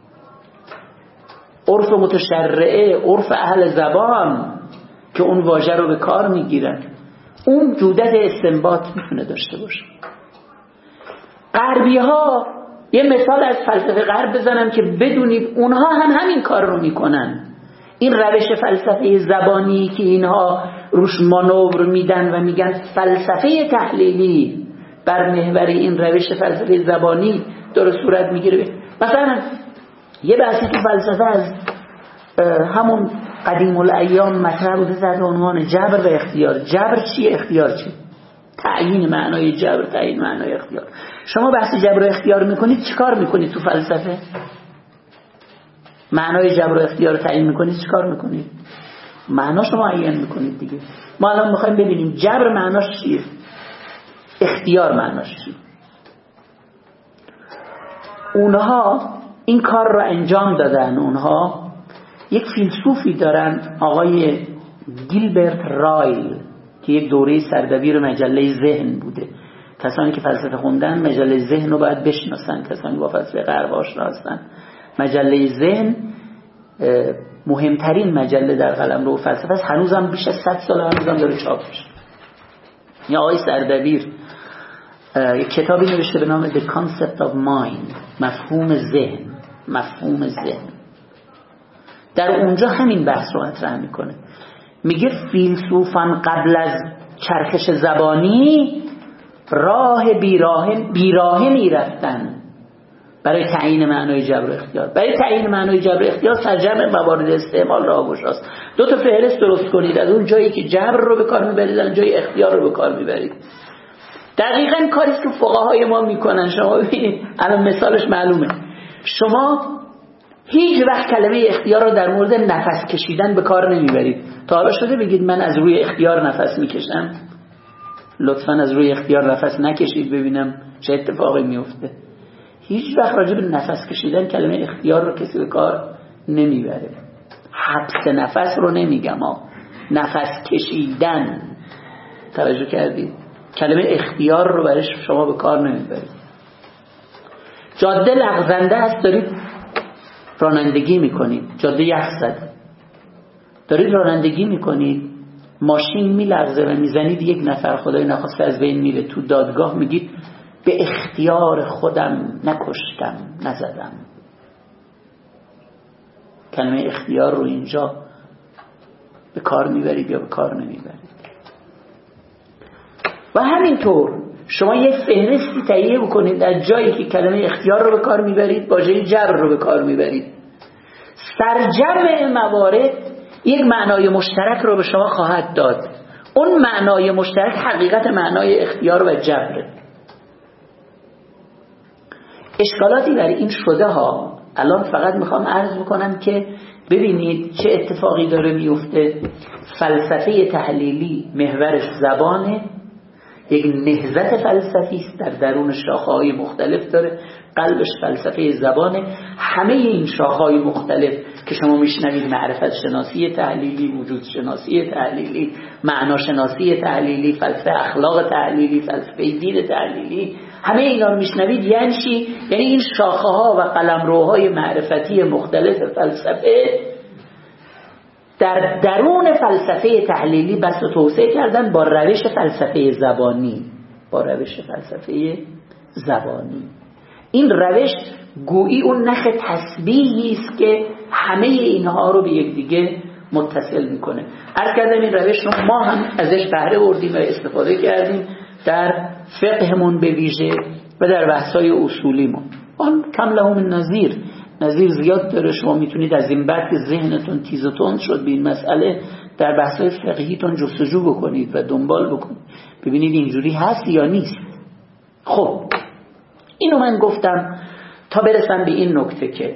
عرف متشرعه، عرف اهل زبان که اون واژه رو به کار میگیرن. اون جودت استنباط میتونه داشته باشه. غربی ها، یه مثال از فلسفه غرب بزنم که بدونید اونها هم همین کار رو میکنن. این روش فلسفه زبانی که اینها روش مانور میدن و میگن فلسفه تحلیلی بر محور این روش فلسفه زبانی داره صورت میگیره. مثلا یه بحثی تو فلسفه از همون قدیم الایام مطرح بوده تحت عنوان جبر و اختیار. جبر چیه؟ اختیار چیه؟ تعیین معنای جبر، تعیین معنای اختیار. شما بحث جبر و اختیار میکنید، چیکار میکنید تو فلسفه؟ معنای جبر و اختیار تعیین میکنید، چیکار میکنید؟ معناشو معین میکنید دیگه. ما الان میخوایم ببینیم جبر معناش چیه، اختیار معناش چیه. اونها این کار رو انجام دادن. اونها یک فیلسوفی دارن آقای گیلبرت رایل که یک دوره سردبیر مجله ذهن بوده. کسانی که فلسفه خوندن مجله ذهن رو باید بشناسن، کسانی با فلسفه غرب آشنا هستن. مجله ذهن مهمترین مجله در قلمرو فلسفه است. هنوزم بیش از 100 سال هنوزم داره چاپ میشه. یا آقای سردبیر یک کتابی نوشته به نام The Concept of Mind، مفهوم ذهن. مفهوم ذهن در اونجا همین بحث رو مطرح میکنه. میگه فیلسوفان قبل از چرخش زبانی راه بیراهه میرفتن برای تعیین معنای جبر و اختیار. برای تعیین معنای جبر و اختیار سرجم موارد استعمال را گشاست. دو تا فهرست درست کنید، از اون جایی که جبر رو به کار میبرید، از اون جایی اختیار رو به کار میبرید. دقیقاً کاری که فقهای ما میکنن. شما ببینید الان مثالش معلومه. شما هیچ وقت کلمه اختیار رو در مورد نفس کشیدن به کار نمیبرید. تا حالا شده بگید من از روی اختیار نفس میکشم؟ لطفاً از روی اختیار نفس نکشید ببینم چه اتفاقی میفته. هیچ وقت راجع به نفس کشیدن کلمه اختیار رو کسی به کار نمیبره. حبس نفس رو نمیگم نفس کشیدن. توجه کردید؟ کلمه اختیار رو برای شما به کار نمیبرید. جاده لغزنده است، دارید رانندگی میکنید، جاده یخ زده، دارید رانندگی میکنید، ماشین میلغزه و میزنید، یک نفر خدای نخواسته از بین میره، تو دادگاه میگید به اختیار خودم نکشتم نزدم. کلمه اختیار رو اینجا به کار میبرید یا به کار نمیبرید؟ و همینطور شما یک فهرستی تهیه بکنید در جایی که کلمه اختیار رو به کار میبرید، واژه جبر رو به کار میبرید. سرجمع موارد یک معنای مشترک رو به شما خواهد داد. اون معنای مشترک حقیقت معنای اختیار و جبر. اشکالاتی برای این شده ها. الان فقط میخوام عرض بکنم که ببینید چه اتفاقی داره میفته. فلسفه تحلیلی محورش زبانه، یک نهضت فلسفی است، در درون شاخه‌های مختلف داره، قلبش فلسفه زبانه. همه این شاخه‌های مختلف که شما میشنوید، معرفت شناسی تحلیلی، وجود شناسی تحلیلی، معنا شناسی تحلیلی، فلسفه اخلاق تحلیلی، فلسفه دین تحلیلی، همه اینا رو میشنوید. یعنی چی؟ یعنی این شاخه‌ها و قلمروهای معرفتی مختلف فلسفه در درون فلسفه تحلیلی بس و توسعه کردن با روش فلسفه زبانی. این روش گویی اون نخ تسبیحی است که همه اینها رو به یکدیگه متصل میکنه. عرض کردم این روش رو ما هم ازش بهره بردیم و استفاده کردیم در فقهمون به ویژه و در بحث‌های اصولیمون. آن کم لهم نظیر زیاد داره. شما میتونید از این بعد که ذهنتون تیز و تند شد به این مسئله، در بحث‌های فقهیتون جستجو بکنید و دنبال بکنید، ببینید اینجوری هست یا نیست. خب اینو من گفتم تا برسم به این نکته که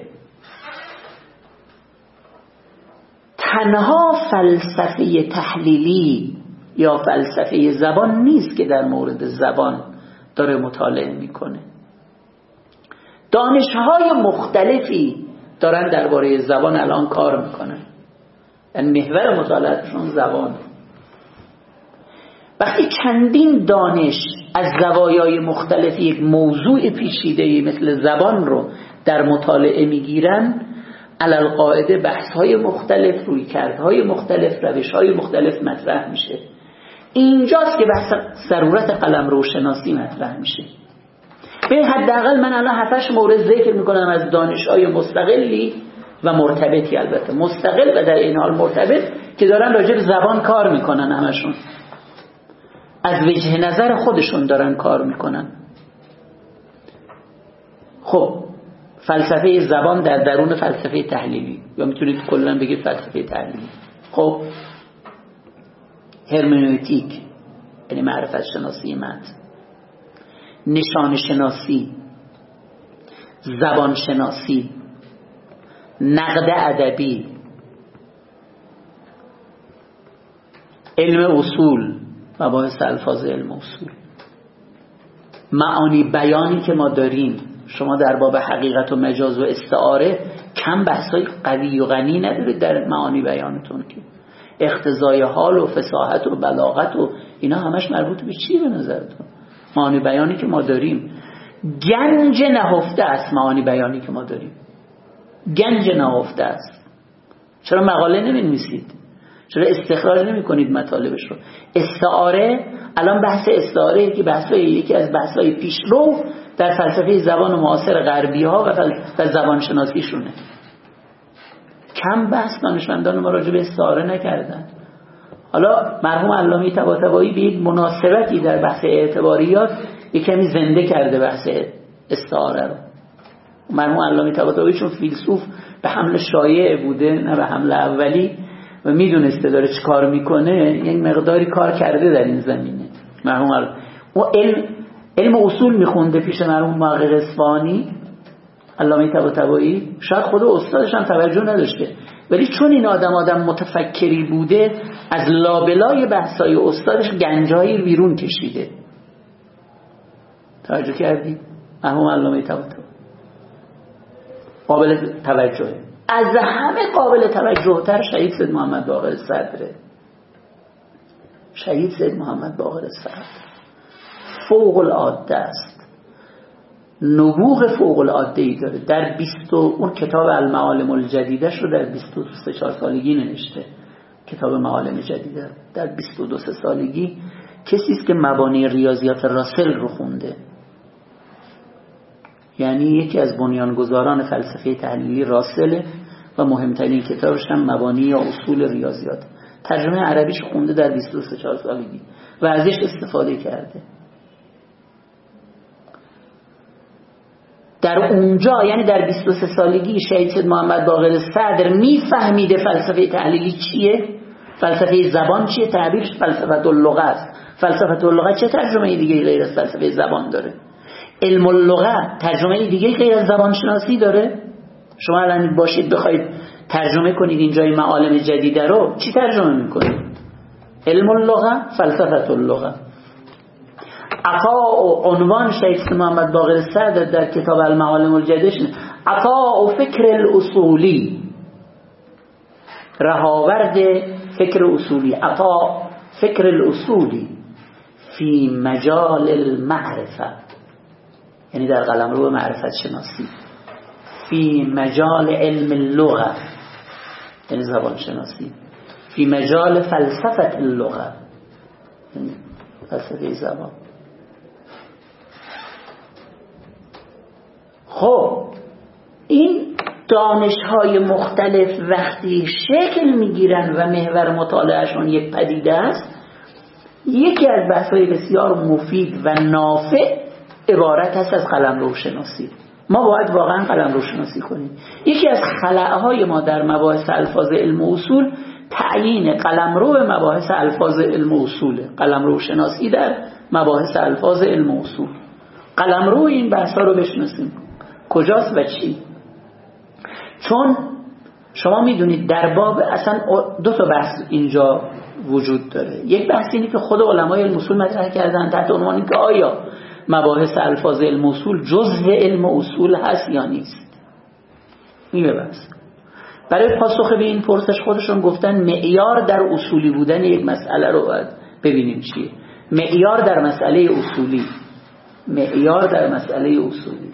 تنها فلسفه تحلیلی یا فلسفه زبان نیست که در مورد زبان داره مطالعه میکنه. دانش‌های مختلفی دارن درباره زبان الان کار میکنن، یعنی محور مطالعاتشون زبانه. وقتی چندین دانش از زوایای مختلف یک موضوع پیچیده‌ای مثل زبان رو در مطالعه میگیرن، علالقاعده بحث‌های مختلف، رویکردهای مختلف، روش‌های مختلف مطرح میشه. اینجاست که بحث ضرورت قلمرو شناسی مطرح میشه. به حداقل من الان 7-8 مورد ذکر میکنم از دانش‌های مستقلی و مرتبطی، البته مستقل و در این حال مرتبط، که دارن راجع به زبان کار میکنن. همشون از وجه نظر خودشون دارن کار میکنن. خب فلسفه زبان در درون فلسفه تحلیلی، یا میتونید کلا بگید فلسفه تحلیلی. خب هرمنوتیک یعنی معرفت شناسی متن، نشان شناسی، زبان شناسی، نقد ادبی، علم اصول، مباحث الفاظ علم اصول، معانی بیانی که ما داریم. شما در باب حقیقت و مجاز و استعاره کم بحثای قوی و غنی ندارید در معانی بیانتون، که اقتضای حال و فصاحت و بلاغت و اینا همش مربوط به چی به نظرتون؟ معانی بیانی که ما داریم گنج نهفته است. معانی بیانی که ما داریم گنج نهفته است. چرا مقاله نمی‌نویسید؟ چرا استخراج نمی‌کنید مطالبش رو؟ استعاره، الان بحث استعاره که یکی از بحث‌های پیشرو در فلسفه زبان معاصر غربی‌ها و زبان شناسیشونه. کم بحث دانشمندان ما راجع به استعاره نکردن. حالا مرحوم علامه طباطبایی به یک مناسبتی در بحث اعتباریات یک کمی زنده کرده بحث استعاره رو. مرحوم علامه طباطبایی چون فیلسوف به حمل شایع بوده نه به حمل اولی و میدونسته داره چی کار میکنه، یک مقداری کار کرده در این زمینه. مرحوم و علم اصول میخونده پیش مرحوم محقق اصفهانی علامه طباطبایی، شاید خود استادش هم توجه نداشته، ولی چون این آدم متفکری بوده از لابلای بحثای استادش گنجایی بیرون کشیده. توجه کردی؟ مرحوم علامه طباطبایی قابل توجهه. از همه قابل توجه تر شهید سید محمد باقر صدره. شهید سید محمد باقر صدر فوق العاده است، نبوغ فوق العاده ای داره. در اون کتاب المعالم الجدیده رو در 23-4 سالگی نوشته، کتاب معالم جدیده. در 22 سالگی کسی است که مبانی ریاضیات راسل رو خونده، یعنی یکی از بنیانگذاران فلسفه تحلیلی راسل و مهمترین کتابش هم مبانی یا اصول ریاضیات. ترجمه عربیش خونده در 23-4 سالگی و ازش استفاده کرده. در اونجا یعنی در 23 سالگی شهید سید محمد باقر صدر میفهمیده فلسفه تحلیلی چیه، فلسفه زبان چیه، تعبیرش فلسفه اللغه است. فلسفه اللغه چه ترجمه دیگه غیر از فلسفه زبان داره؟ علم اللغه ترجمه دیگه غیر از زبان شناسی داره؟ شما الان باشید بخواید ترجمه کنید اینجای معالم جدیده رو، چی ترجمه میکنید؟ علم اللغه، فلسفه اللغه. عطا و عنوان شیخ محمد باقر صدر در کتاب المعالم الجدیده عطا و فکر الاصولی، رهاورد فکر اصولی، عطا فکر الاصولی فی مجال المعرفه، یعنی در قلمرو معرفت شناسی، فی مجال علم اللغه یعنی زبان شناسی، فی مجال فلسفه اللغه یعنی فلسفه زبان. خب این دانش‌های مختلف وقتی شکل میگیرن و محور مطالعهشون یک پدیده است، یکی از بحث‌های بسیار مفید و نافع عبارت هست از قلمرو شناسی. ما باید واقعا قلمرو شناسی کنیم. یکی از خلأهای ما در مباحث الفاظ علم و اصول تعیین قلمرو مباحث الفاظ علم و اصول، قلمرو شناسی در مباحث الفاظ علم و اصول. قلمرو این بحث‌ها رو بشناسیم کجاست و چی. چون شما میدونید در باب اصلا دو تا بحث اینجا وجود داره. یک بحث اینه که خود علمای علم اصول مطرح کردن تحت عنوانی که آیا مباحث الفاظ علم اصول جزء علم اصول هست یا نیست. این بحث. برای پاسخ به این پرسش خودشون گفتن معیار در اصولی بودن یک مسئله رو باید ببینیم چیه. معیار در مسئله اصولی، معیار در مسئله اصولی.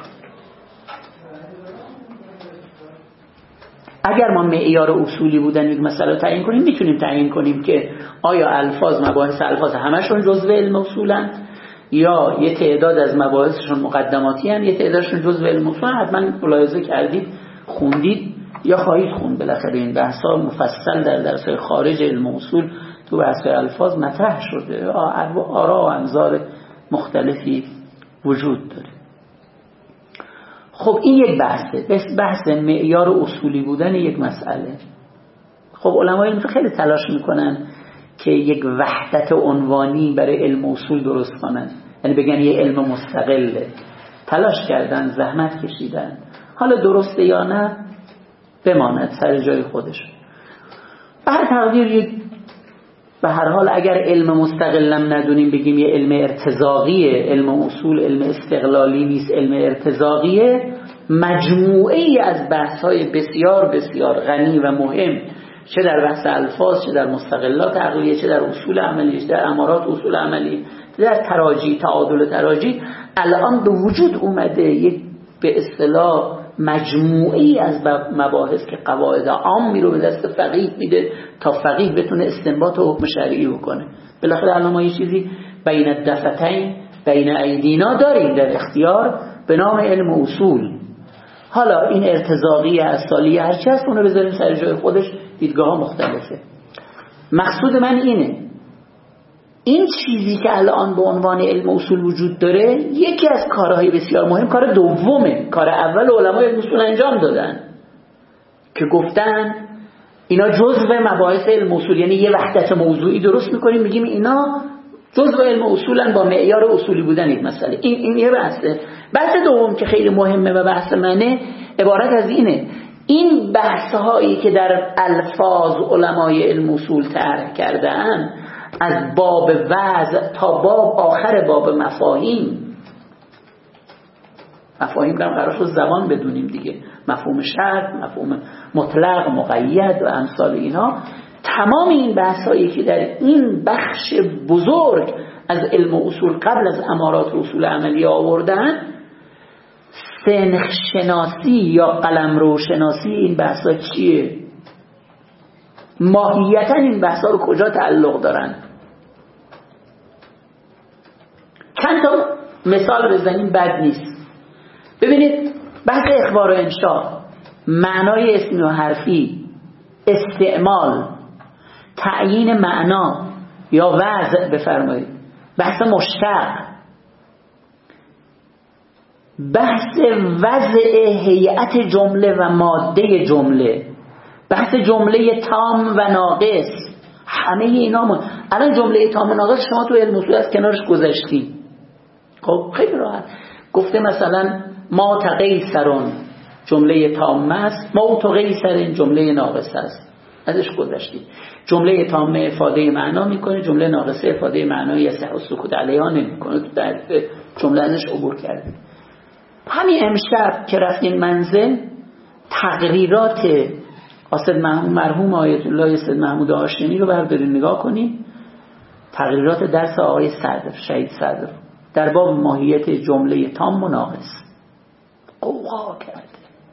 اگر ما معیار اصولی بودن یک مسئله تعیین کنیم، میتونیم تعیین کنیم که آیا الفاظ، مباحث الفاظ همشون جزء علم اصولن یا یه تعداد از مباحثشون مقدماتی هن، یه تعدادشون جزء علم اصولن. حتما ملاحظه کردید، خوندید یا خواهید خوند بالاخره این بحثا مفصل در درس‌های خارج علم اصول تو بحث‌های الفاظ مطرح شده، آرا و انظار مختلفی وجود داره. خب این یک بحثه، بحث معیار اصولی بودن یک مسئله. خب علمای علم خیلی تلاش میکنن که یک وحدت عنوانی برای علم اصول درست کنن، یعنی بگن یه علم مستقله. تلاش کردن، زحمت کشیدن، حالا درسته یا نه بماند سر جای خودش. به هر تقدیر به هر حال اگر علم مستقلم ندونیم بگیم یه علم ارتزاقیه، علم اصول علم استقلالی نیست، علم ارتزاقیه، مجموعه ای از بحث‌های بسیار بسیار غنی و مهم، چه در بحث الفاظ، چه در مستقلات عقلیه، چه در اصول عملیه، چه در امارات اصول عملی، چه در تراجی، تعادل تراجی، الان به وجود اومده یک به اصطلاح مجموعی از مباحث که قواعد عامی رو به دست فقیه میده تا فقیه بتونه استنباط و حکم شرعی بکنه. بالاخره الان ما یه چیزی بین الدفتین بین ایدینا داریم در اختیار به نام علم اصول. حالا این ارتزاقی اصالی هرچی هست اونو بذاریم سر جای خودش، دیدگاه ها مختلفه. مقصود من اینه این چیزی که الان به عنوان علم اصول وجود داره یکی از کارهای بسیار مهم، کار دومه. کار اول علمای علم اصول انجام دادن که گفتن اینا جزء مباحث علم اصول، یعنی یه وحدت موضوعی درست میکنیم، میگیم اینا جزء علم اصولن با معیار اصولی بودن یک مسئله. این یه بحثه. بحث دوم که خیلی مهمه و بحث منه عبارت از اینه: این بحث هایی که در الفاظ علمای علم اصول طرح کرده‌اند، از باب وضع تا باب آخر باب مفاهیم رو قرار شد زبان بدونیم دیگه، مفهوم شرط، مفهوم مطلق، مقید و امثال اینا، تمام این بحث هایی که در این بخش بزرگ از علم اصول قبل از امارات و اصول عملی آوردن، سنخ شناسی یا قلمرو شناسی این بحث ها چیه؟ ماهیتا این بحث ها رو کجا تعلق دارن؟ چند تا مثال بزنیم بد نیست. ببینید بحث اخبار و انشاء، معنای اسمی و حرفی، استعمال، تعیین معنا یا وضع بفرمایید، بحث مشتق، بحث وضع هیئت جمله و ماده جمله، بحث جمله تام و ناقص، همه اینا الان جمله تام و ناقص شما تو علم اصول از کنارش گذاشتید. خب خیلی راحت گفته مثلا ما تقیسرون جمله تام است، ما تو قیسرین جمله ناقص است، ازش گذشتید. جمله تامه افاده معنا میکنه، جمله ناقصه افاده معنایی یصح السکوت علیها نمیکنه، تو تعریف جمله ازش عبور کردید. همین امشب که رفتین منزل، تقریرات اسد مرحوم آیت الله سید محمود هاشمی رو بردارین نگاه کنید، تقریرات درس آقای صدر، شهید صدر، در باب ماهیت جمله تام و ناقص قوقا کرده.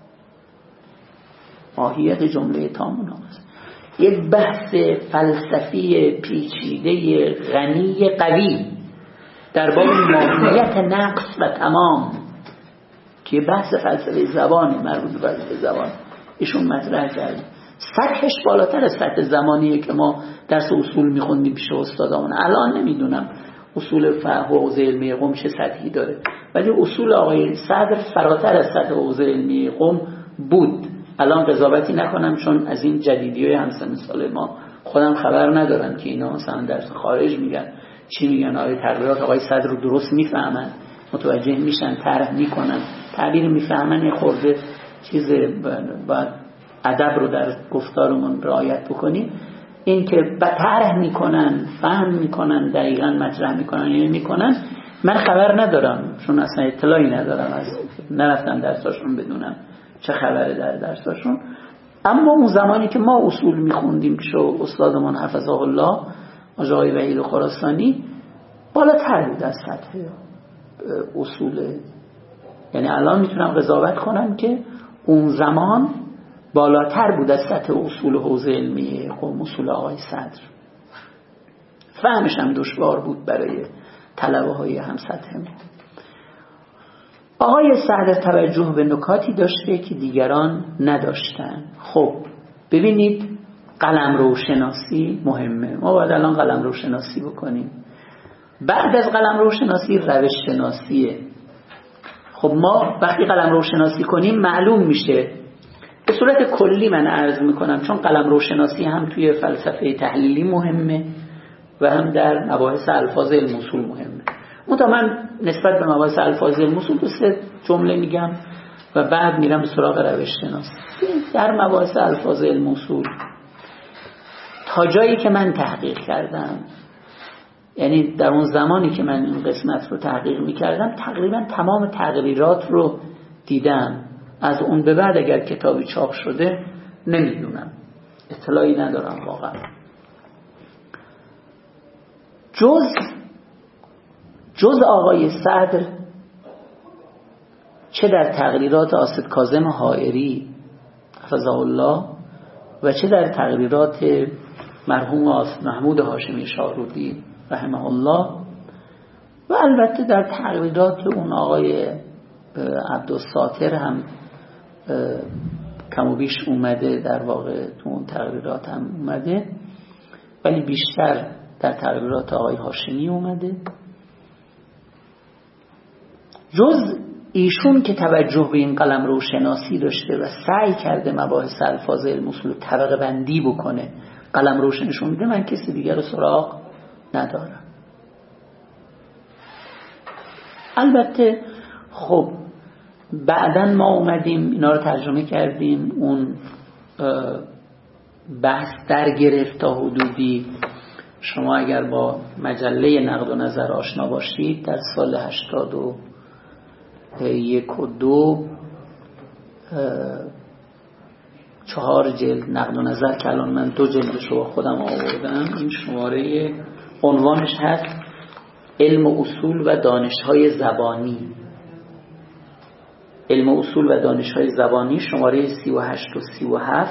ماهیت جمله تام و ناقص یک بحث فلسفی پیچیده غنی قوی در باب ماهیت نقص و تمام که بحث فلسفه زبان مربوط به فلسفه زبان ایشون مطرح کرد. سطحش بالاتر از سطح زمانیه که ما درس اصول میخوندیم پیش استادامون. الان نمیدونم اصول فقه و حوزه علمی قم چه سطحی داره، ولی اصول آقای صدر فراتر از سطح حوزه علمی قم بود. الان قضاوتی نکنم چون از این جدیدی‌های همسن سال ما خودم خبر ندارم که اینا مثلا درس خارج میگن چی میگن، آیا تقریرات آقای صدر رو درست میفهمن، متوجه میشن، طرح میکنن، تعبیر میفهمن، یه خورده چیز باید ادب رو در گفتارمون رعایت بکنیم. این که طرح میکنن، فهم میکنن، دقیقاً مطرح میکنن یا میکنن، من خبر ندارم چون اصلا اطلاعی ندارم، از نرفتم درساشون بدونم چه خبره در درساشون. اما اون زمانی که ما اصول میخوندیم که شو استادمون حفظه الله آقای وحید خراسانی بالاتر بود از سطح اصول، یعنی الان میتونم قضاوت کنم که اون زمان بالاتر بود از سطح اصول حوزه علمی قم، اصول آقای صدر. فهمش هم دشوار بود برای طلبه های هم سطح ما. آقای صدر توجه به نکاتی داشته که دیگران نداشتن. خب ببینید قلمرو شناسی مهمه، ما باید الان قلمرو شناسی بکنیم. بعد از قلمرو شناسی روش شناسیه. خب ما وقتی قلمرو شناسی کنیم معلوم میشه، به صورت کلی من عرض میکنم، چون قلمرو شناسی هم توی فلسفه تحلیلی مهمه و هم در مباحث الفاظ علم اصول مهمه. من نسبت به مباحث الفاظ علم اصول 2 جمله میگم و بعد میرم به سراغ روش شناسی. در مباحث الفاظ علم اصول تا جایی که من تحقیق کردم، یعنی در اون زمانی که من این قسمت رو تحقیق میکردم، تقریبا تمام تقریرات رو دیدم. از اون به بعد اگر کتابی چاپ شده نمیدونم، اطلاعی ندارم واقعا. جز آقای صدر، چه در تقریرات اسد کاظم حائری حفظه الله و چه در تقریرات مرحوم اسد محمود هاشمی شاهرودی رحمه الله و البته در تقریرات اون آقای عبدالساتر هم کم و بیش اومده، در واقع تو اون تقریرات هم اومده، ولی بیشتر در تقریرات آقای هاشمی اومده. جز ایشون که توجه به این قلمرو شناسی داشته و سعی کرده مباحث الفاظ علم اصول طبقه بندی بکنه، قلمروش نشون میده، من کسی دیگر رو سراغ ندارم. البته خب بعداً ما اومدیم اینا رو ترجمه کردیم، اون بحث در گرفت تا حدودی. شما اگر با مجله نقد و نظر آشنا باشید، در سال 81 و 2 4 جلد نقد و نظر که الان من 2 جلدش رو خودم آوردم، این شماره عنوانش هست علم و اصول و دانش‌های زبانی. علم و اصول و دانش‌های زبانی، شماره 38 و 37،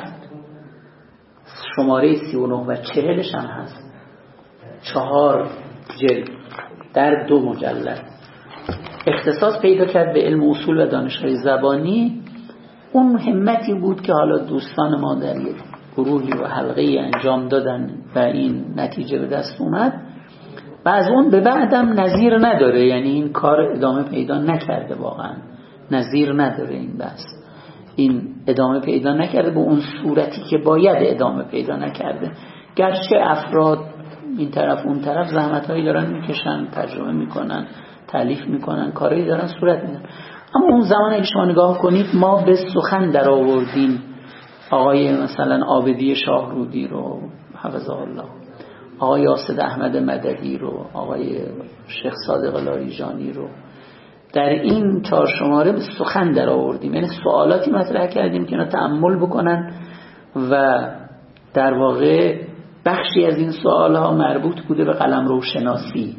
شماره 39 و 40 هم هست. 4 جلد در 2 مجلد اختصاص پیدا کرد به علم و اصول و دانش‌های زبانی. اون همتی بود که حالا دوستان ما در یک گروهی و حلقه‌ای انجام دادن و این نتیجه به دست اومد و از اون به بعدم نظیر نداره. یعنی این کار ادامه پیدا نکرده، واقعا نظیر نداره این بحث. این ادامه پیدا نکرده به اون صورتی که باید ادامه پیدا نکرده، گرچه افراد این طرف اون طرف زحمت‌هایی دارن میکشن، ترجمه میکنن، تالیف میکنن، کارهایی دارن صورت میدن. اما اون زمان اگه شما نگاه کنید، ما به سخن در آوردیم آقای مثلا عابدی شاهرودی رو حفظه الله، آقای آصد احمد مددی رو، آقای شیخ صادق لاریجانی رو، در این 4 شماره به سخن در آوردیم. یعنی سوالاتی مطرح کردیم که اینا تأمل بکنن و در واقع بخشی از این سوالها مربوط بوده به قلمرو شناسی.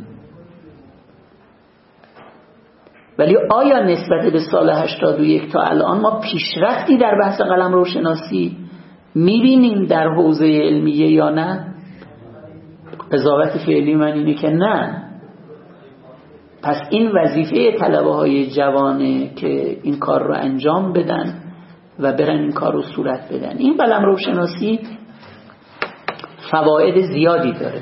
ولی آیا نسبت به سال 81 تا الان ما پیشرفتی در بحث قلمرو شناسی میبینیم در حوزه علمیه یا نه؟ قضاوت فعلی من اینه که نه. پس این وظیفه طلبه های جوانه که این کار رو انجام بدن و برن این کار رو صورت بدن. این قلمرو شناسی فواید زیادی داره.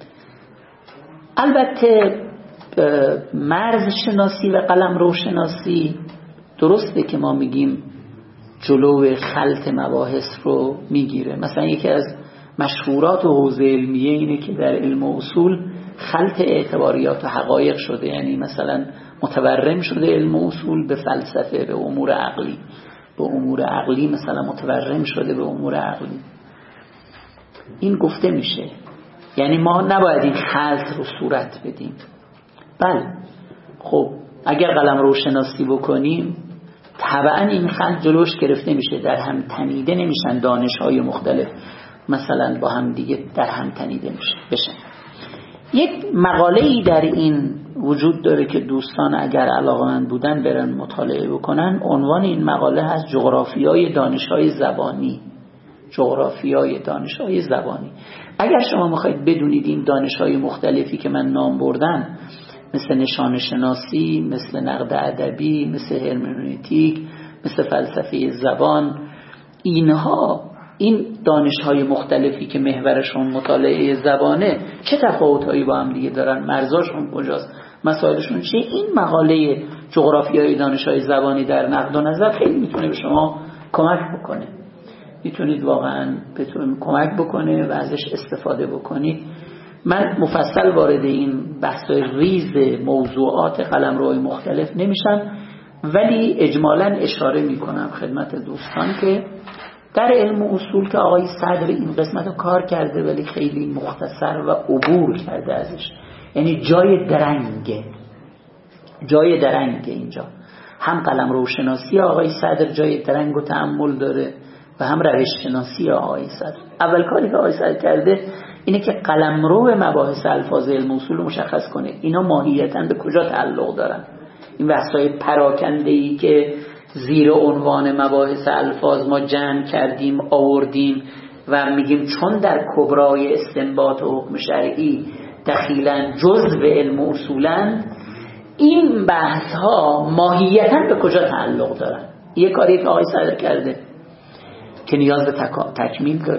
البته مرز شناسی و قلمرو شناسی درسته که ما میگیم جلو خلط مباحث رو میگیره. مثلا یکی از مشهورات و حوزه علمیه اینه که در علم و اصول خلط اعتباریات و حقایق شده. یعنی مثلا متورم شده علم و اصول به فلسفه، به امور عقلی، به امور عقلی مثلا متورم شده به امور عقلی. این گفته میشه، یعنی ما نباید این خلط رو صورت بدیم. بله خب اگر قلمرو شناسی بکنیم طبعا این خلط جلوش گرفته میشه، در هم تنیده نمیشن دانش‌های مختلف مثلا با هم دیگه در هم تنیده بشن. یک مقاله‌ای در این وجود داره که دوستان اگر علاقه‌مند بودن برن مطالعه بکنن. عنوان این مقاله هست جغرافیای دانش‌های زبانی. جغرافیای دانش‌های زبانی. اگر شما میخواید بدونید این دانش‌های مختلفی که من نام بردم، مثل نشان شناسی، مثل نقد ادبی، مثل هرمنوتیک، مثل فلسفه زبان، این دانش‌های مختلفی که محورشون مطالعه زبانه، چه تفاوت‌هایی با هم دیگه دارن، مرزاشون کجاست، مسائلشون چیه، این مقاله جغرافیای دانش‌های زبانی در نقد و نظر خیلی میتونه به شما کمک بکنه. میتونید واقعا بتونید کمک بکنه و ازش استفاده بکنید. من مفصل وارد این بحث ریز موضوعات قلمروهای مختلف نمیشم، ولی اجمالاً اشاره میکنم خدمت دوستان که در علم و اصول که آقای صدر این قسمت رو کار کرده ولی خیلی مختصر و عبور کرده ازش. یعنی جای درنگ اینجا هم قلمرو شناسی آقای صدر جای درنگ و تأمل داره و هم روش شناسی آقای صدر. اول کاری که آقای صدر کرده اینه که قلمرو مباحث الفاظ علم و اصول رو مشخص کنه. اینا ماهیتاً به کجا تعلق دارن؟ این بحث‌های پراکنده‌ای که زیر عنوان مباحث الفاظ ما جمع کردیم آوردیم و میگیم چون در کبرای استنباط و حکم شرعی دخیلاً جزء علم و اصولن، این بحث‌ها ماهیتاً به کجا تعلق دارن؟ یه کاری که آقای صدر کرده که نیاز به تکمیل داره.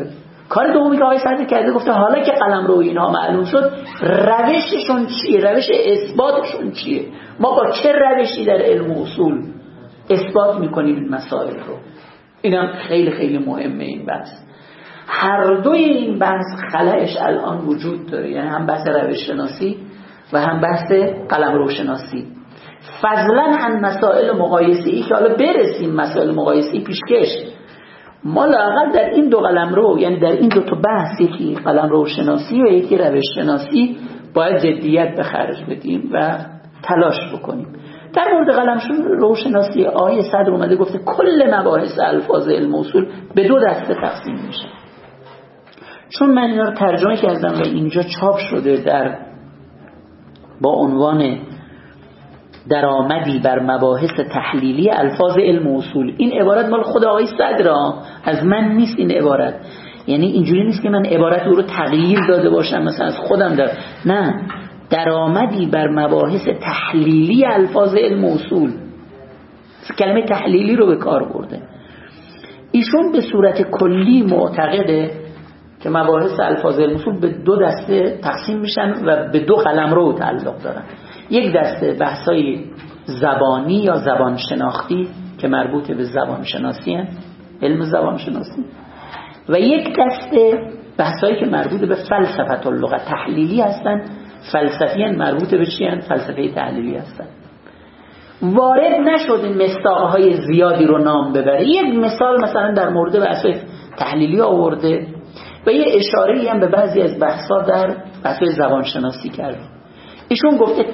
کار دومی که آقای صدر کرده گفته حالا که قلمرو اینها معلوم شد روششون چیه، روش اثباتشون چیه، ما با چه روشی در علم اصول اثبات میکنیم این مسائل رو. اینم خیلی خیلی مهمه این بحث. هر دوی این بحث خلأش الان وجود داره، یعنی هم بحث روش شناسی و هم بحث قلمرو شناسی. فضلا عن مسائل مقایسه‌ای که حالا برسیم مسائل مقایسه‌ای پیشکش، ما لااقل در این دو قلمرو، یعنی در این دو تا بحث، یکی قلمرو شناسی و یکی روش شناسی، باید جدیت به خرج بدیم و تلاش بکنیم. در مورد قلمرو شناسی آقای صدر اومده گفته کل مباحث الفاظ علم اصول به دو دسته تقسیم میشه. چون من اینا رو ترجمه کردم و اینجا چاپ شده با عنوان درآمدی بر مباحث تحلیلی الفاظ علم اصول. این عبارت مال خود آقای صدر، از من نیست این عبارت. یعنی اینجوری نیست که من عبارت رو تغییر داده باشم مثلا از خودم نه، درآمدی بر مباحث تحلیلی الفاظ علم اصول. کلمه تحلیلی رو به کار برده. ایشون به صورت کلی معتقده که مباحث الفاظ علم اصول به دو دسته تقسیم میشن و به دو قلمرو تعلق دارن. یک دسته بحثای زبانی یا زبان شناختی که مربوط به زبان شناسی هست، علم زبان شناسی، و یک دسته بحثایی که مربوط به فلسفه اللغه تحلیلی هستن. فلسفی هستن، مربوط به چی هستن؟ فلسفه تحلیلی هستن. وارد نشد این مصداقهای زیادی رو نام ببره. یک مثال مثلا در مورد بحثای تحلیلی آورده و یه اشاره‌ای هم به بعضی از بحث‌ها در بحث‌های زبان شناسی کرده. ایشون گفته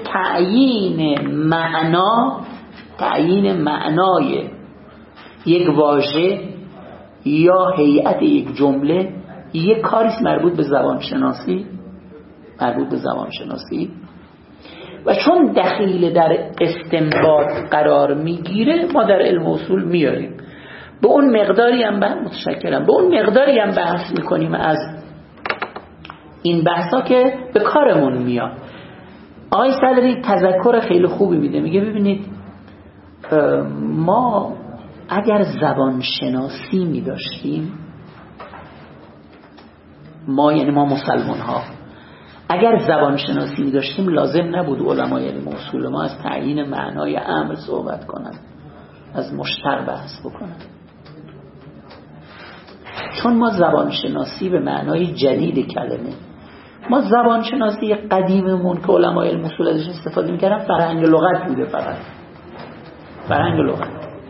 تعیین معنای یک واژه یا هیئت یک جمله یک کاریست مربوط به زبان شناسی و چون دخیل در استنباط قرار میگیره ما در علم اصول میاریم. به اون مقداری هم بحث میکنیم از این بحثا که به کارمون میاد. آقای صدری تذکر خیلی خوبی میده، میگه ببینید ما اگر زبان شناسی میداشتیم، یعنی ما مسلمان ها اگر زبان شناسی میداشتیم لازم نبود علمای علم اصول ما از تعیین معنای امر صحبت کنند، از مشتق بحث بکنند. چون ما زبان شناسی به معنای جدید کلمه، ما زبان شناسی قدیممون که علمای علم اصول ازش استفاده میکردن فرهنگ لغت بوده، فقط فرهنگ لغت.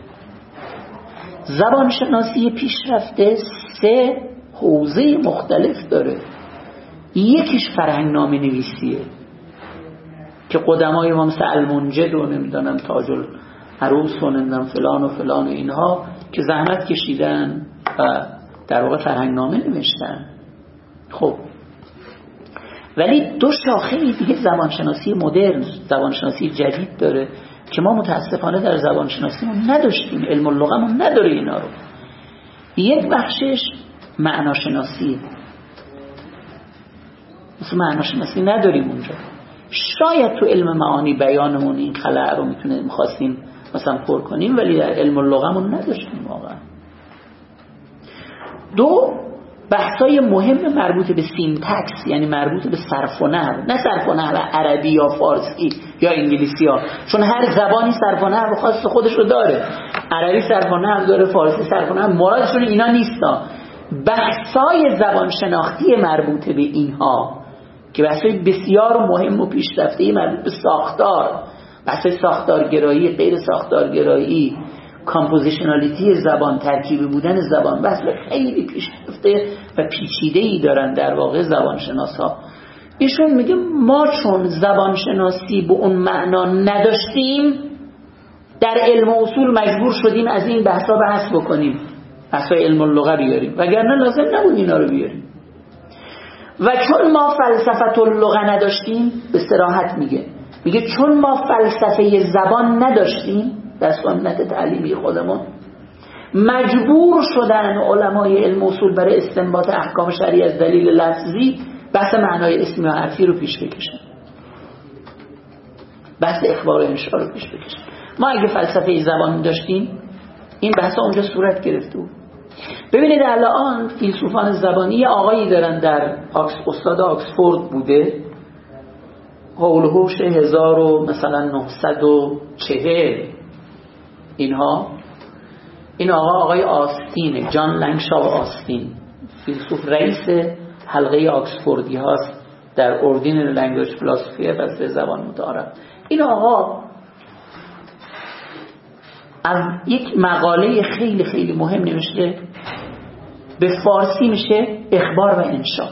زبان شناسی پیشرفته 3 حوزه مختلف داره. یکیش فرهنگ نامه نویسیه که قدمای ما مثل المنجد و نمیدونم تاج العروس و نمیدونم فلان و فلان و اینها که زحمت کشیدن و در واقع فرهنگ نامه نوشتن. خب ولی 2 شاخه دیگه زبانشناسی مدرن، زبانشناسی جدید داره که ما متاسفانه در زبانشناسیمون نداشتیم، علم اللغه‌مون نداره اینا رو. یک بخشش معناشناسی، مثل معناشناسی نداریم اونجا. شاید تو علم معانی بیانمون این خلأ رو میخواستیم مثلا پر کنیم، ولی در علم اللغه‌مون نداشتیم واقعا. 2 بحثای مهم مربوط به سینتکس، یعنی مربوط به صرف و نحو، نه صرف و نحو عربی یا فارسی یا انگلیسی ها، چون هر زبانی صرف و نحو خاص خودش رو داره. عربی صرف و نحو داره، فارسی صرف و نحو، مرادشون اینا نیستا. بحثای زبان شناختی مربوط به اینها که بحثای بسیار مهم و پیشرفته‌ای مربوط به ساختار، بحثای ساختارگرایی، غیر ساختارگرایی، کامپوزیشنالیتی زبان، ترکیبی بودن زبان، بحث خیلی پیشرفته و پیچیده‌ای دارن در واقع زبان شناسا. ایشون میگه ما چون زبان شناسی به اون معنا نداشتیم، در علم اصول مجبور شدیم از این بحثا بحث بکنیم، بحثای علم اللغه بیاریم، وگرنه لازم نبود اینا رو بیاریم. و چون ما فلسفه اللغه نداشتیم، به صراحت میگه چون ما فلسفه زبان نداشتیم در سنت تعلیمی خودمون، مجبور شدن علمای علم اصول برای استنباط احکام شرعی از دلیل لفظی بحث معنای اسمی و حرفی رو پیش بکشن، بحث اخبار و انشاء رو پیش بکشن. ما اگه فلسفه زبان داشتیم این بحثا اونجا صورت گرفته بود. ببینید الان فیلسوفان زبانی آقایی دارن در استاد آکسفورد بوده، هولوش 1940 اینها. این آقای آستینه، جان لنگشاو آستین، فیلسوف رئیس حلقه آکسفوردی هاست در اوردینری لنگویج فلسفی فلسفه زبان متعارف. این آقا از یک مقاله خیلی خیلی مهم نوشته، به فارسی میشه اخبار و انشا.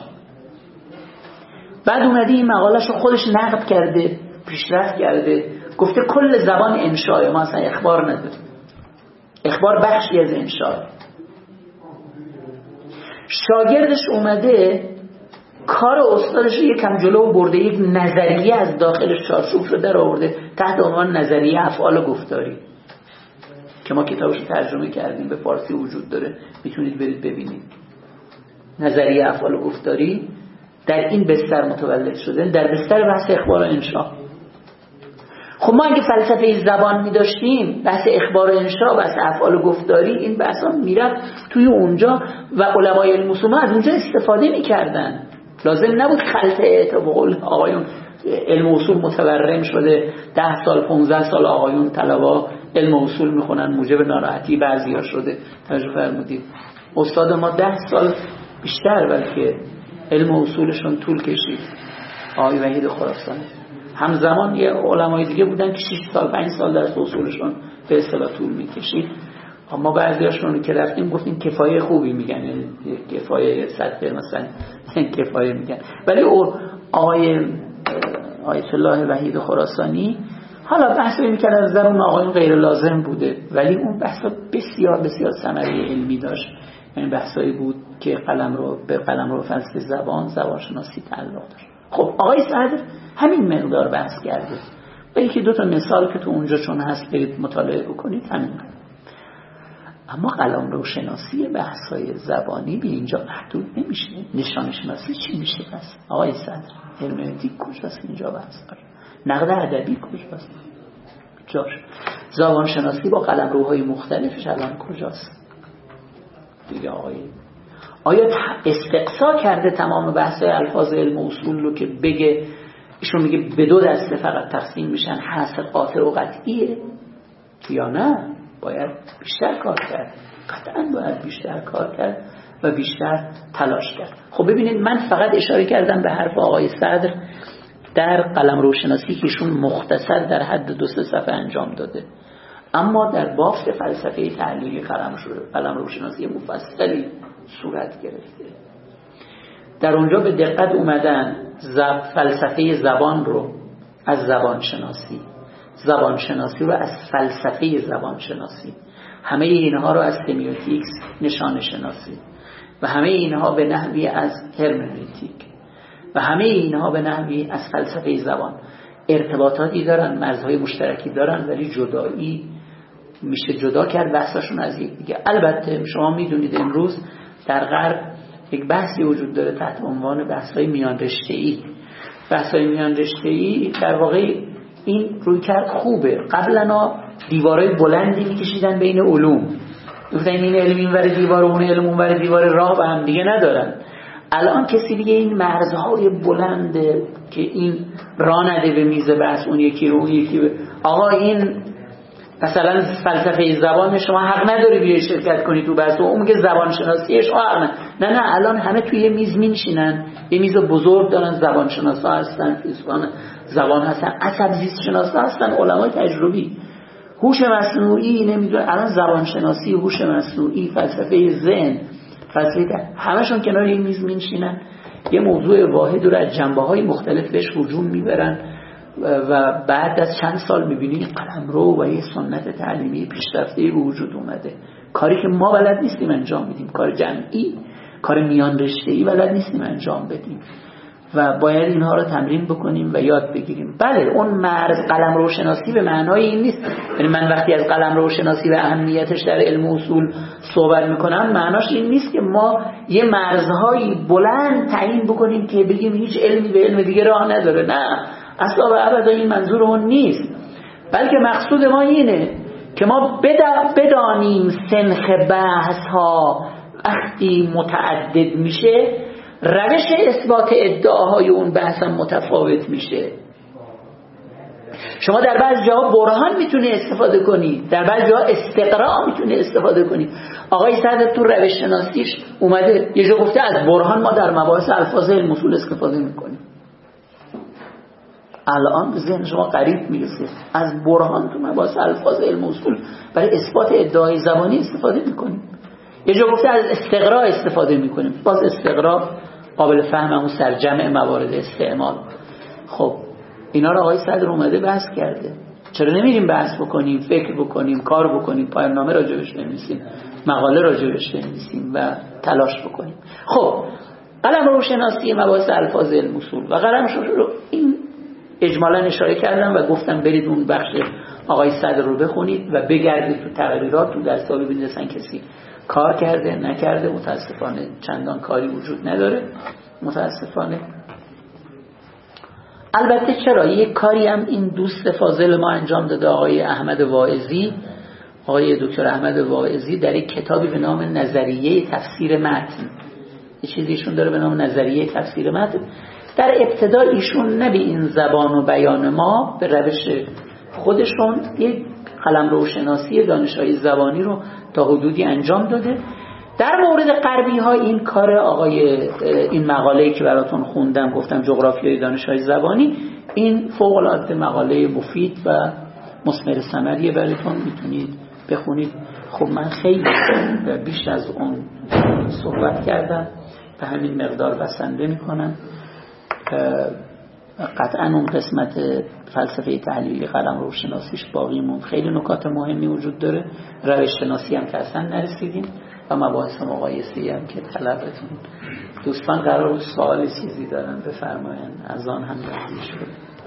بعد اومده این مقالهش رو خودش نقد کرده، پیشرفت کرده، گفته کل زبان انشاه، ما اصلا اخبار نداریم، اخبار بخشی از انشاه. شاگردش اومده کار استادش رو یکم جلو برده، یک نظریه از داخل چارچوب رو در آورده تحت عنوان نظریه افعال گفتاری که ما کتابش رو ترجمه کردیم، به فارسی وجود داره، میتونید برید ببینید. نظریه افعال گفتاری در این بستر متولد شده، در بستر بحث اخبار و انشا. خب ما اگه فلسفه زبان می داشتیم، بحث اخبار و انشا، بحث افعال و گفتاری، این بحثا میرفت توی اونجا و علمای علم اصول از اونجا استفاده میکردن. لازم نبود خلطه. تا به قول آقایون علم اصول متورم شده، 10 سال 15 سال آقایون طلبا علم اصول میخونن، موجب ناراحتی بعضیا شده. توجه فرمودید استاد ما 10 سال بیشتر بلکه علم اصولشون طول کشید، آقای وحید خراسانی. همزمان یه علمای دیگه بودن که 6 سال 5 سال درس اصولشون به اصطلاح طول میکشید. اما بعضیاشون که رفتیم گفتیم کفایه خوبی میگن، یعنی کفایه سطح مثلا کفایه میگن. ولی آقای آیت الله وحید خراسانی حالا بحثی میکرد از در اون آقایون غیر لازم بوده، ولی اون بحثا بسیار بسیار ثمره علمی داشت. این بحثایی بود که به قلمرو فلسفه زبان شناسی تعلق داشت. خب آقای صدر همین مقدار بحث کرده و یکی دو تا مثال که تو اونجا چون هست برید مطالعه بکنید همین. اما قلمرو شناسی بحث‌های زبانی به اینجا محدود نمیشه. نشان شناسی چی میشه پس؟ آقای صدر هرمنوتیک کجاست اینجا بحث داره؟ نقد ادبی کجاست؟ جاش. زبان شناسی با قلمروهای مختلفش الان کجاست؟ دیگه آیا استقصا کرده تمام بحث الفاظ علم اصول رو که بگه، ایشون میگه به دو دسته فقط تقسیم میشن، حصر قاطع و قطعیه، یا نه باید بیشتر کار کرد؟ قطعا باید بیشتر کار کرد و بیشتر تلاش کرد. خب ببینید من فقط اشاره کردم به حرف آقای صدر در قلمرو شناسی که ایشون مختصر در حد 2-3 صفحه انجام داده، اما در بافت فلسفه تحلیلی قلمرو شناسی مفصلی صورت گرفته. در اونجا به دقت اومدن فلسفه زبان رو از زبان شناسی رو از فلسفه زبان شناسی، همه اینها رو از سمیوتیکس نشان شناسی و همه اینها به نحوی از هرمنوتیک و همه اینها به نحوی از فلسفه زبان ارتباطاتی دارن، مرزهای مشترکی دارن، ولی جدایی میشه جدا کرد بحثاشون از یک دیگه. البته شما میدونید امروز در غرب یک بحثی وجود داره تحت عنوان بحث‌های میان رشته‌ای. بحث‌های میان رشته‌ای در واقع این رویکرد خوبه. قبلا دیوارای بلندی میکشیدن بین علوم، گفتن این علم اینور دیوار، اون علم اونور دیوار، راه به هم دیگه ندارن. الان کسی دیگه این مرزهای بلند که این راه نده به میز بحث، اون یکی رو اون یکی آقا این مثلا فلسفه زبان شما حق نداری بیای شرکت کنی تو بحث، و اون میگه زبان شناسی شما حق نه الان همه توی یه میز میشینن، یه میز بزرگ دارن، زبان شناسا هستن، فیلسوفان زبان هستن، عصب زیست شناسا هستن، علمای تجربی، هوش مصنوعی، نمیدونم الان زبان شناسی، هوش مصنوعی، فلسفه ذهن، فلسفه، همشون کنار یه میز میشینن، یه موضوع واحد رو از جنبه‌های مختلف بهش هجوم میبرن و بعد از چند سال میبینید قلمرو و یه سنت تعلیمی پیشرفته به وجود اومده. کاری که ما بلد نیستیم انجام بدیم، کار جمعی، کار میان رشته‌ای بلد نیستیم انجام بدیم و باید اینها رو تمرین بکنیم و یاد بگیریم. بله اون مرز قلمرو شناسی به معنای این نیست، یعنی من وقتی از قلمرو شناسی و اهمیتش در علم اصول صحبت میکنم معناش این نیست که ما یه مرزهایی بلند تعیین بکنیم که بگیم هیچ علمی به علم دیگه راه نداره. نه، اصلا و ابدا این منظور اون نیست، بلکه مقصود ما اینه که ما بدانیم سنخ بحث ها وقتی متعدد میشه روش اثبات ادعاهای اون بحث هم متفاوت میشه. شما در بعض جاها برهان میتونه استفاده کنید، در بعض جاها استقراء میتونه استفاده کنید. آقای سعد تو روش شناسیش اومده یه جا گفته از برهان ما در مباحث الفاظ علم اصول استفاده میکنیم. الان ذهن شما قریب میرسه از برهان تو مباحث الفاظ علم اصول برای اثبات ادعای زبانی استفاده میکنیم. یه جا گفته از استقراء استفاده میکنیم. باز استقراء قابل فهم همون سرجمع موارد استعمال. خب اینا رو آقای صدر اومده بحث کرده. چرا نمیریم بحث بکنیم، فکر بکنیم، کار بکنیم، پایان نامه راجبش بنویسیم، مقاله راجبش بنویسیم و تلاش بکنیم. خب قلمرو شناسی مباحث الفاظ علم اصول و قلمرو رو این اجمالا اشاره کردم و گفتم برید اون بخش آقای صدر رو بخونید و بگردید تو تقریرات تو درس‌ها ببینید اصلا کسی کار کرده نکرده. متاسفانه چندان کاری وجود نداره متاسفانه. البته چرا یک کاری هم این دوست فاضل ما انجام داده، آقای احمد واعظی، آقای دکتر احمد واعظی در یک کتابی به نام نظریه تفسیر متن، یه چیزی ایشون داره به نام نظریه تفسیر متن. در ابتدا ایشون نه به این زبان و بیان ما، به روش خودشون یک قلمرو شناسی دانش‌های زبانی رو تا حدودی انجام داده. در مورد غربی ها این کار آقای این مقاله‌ای که براتون خوندم گفتم جغرافیای دانش‌های زبانی، این فوق العاده مقاله مفید و مثمر ثمریه براتون، میتونید بخونید. خب من خیلی بیش از اون صحبت کردم، به همین مقدار بسنده میکنم. قطعا اون قسمت فلسفه تحلیلی قلمرو شناسیش باقی موند، خیلی نکات مهمی وجود داره. روش شناسی هم که اصلا نرسیدیم و مباحث مقایسه‌ای هم که طلبتون دوستان قرار بود سوال چیزی دارن بفرمایید، از آن هم رد شد.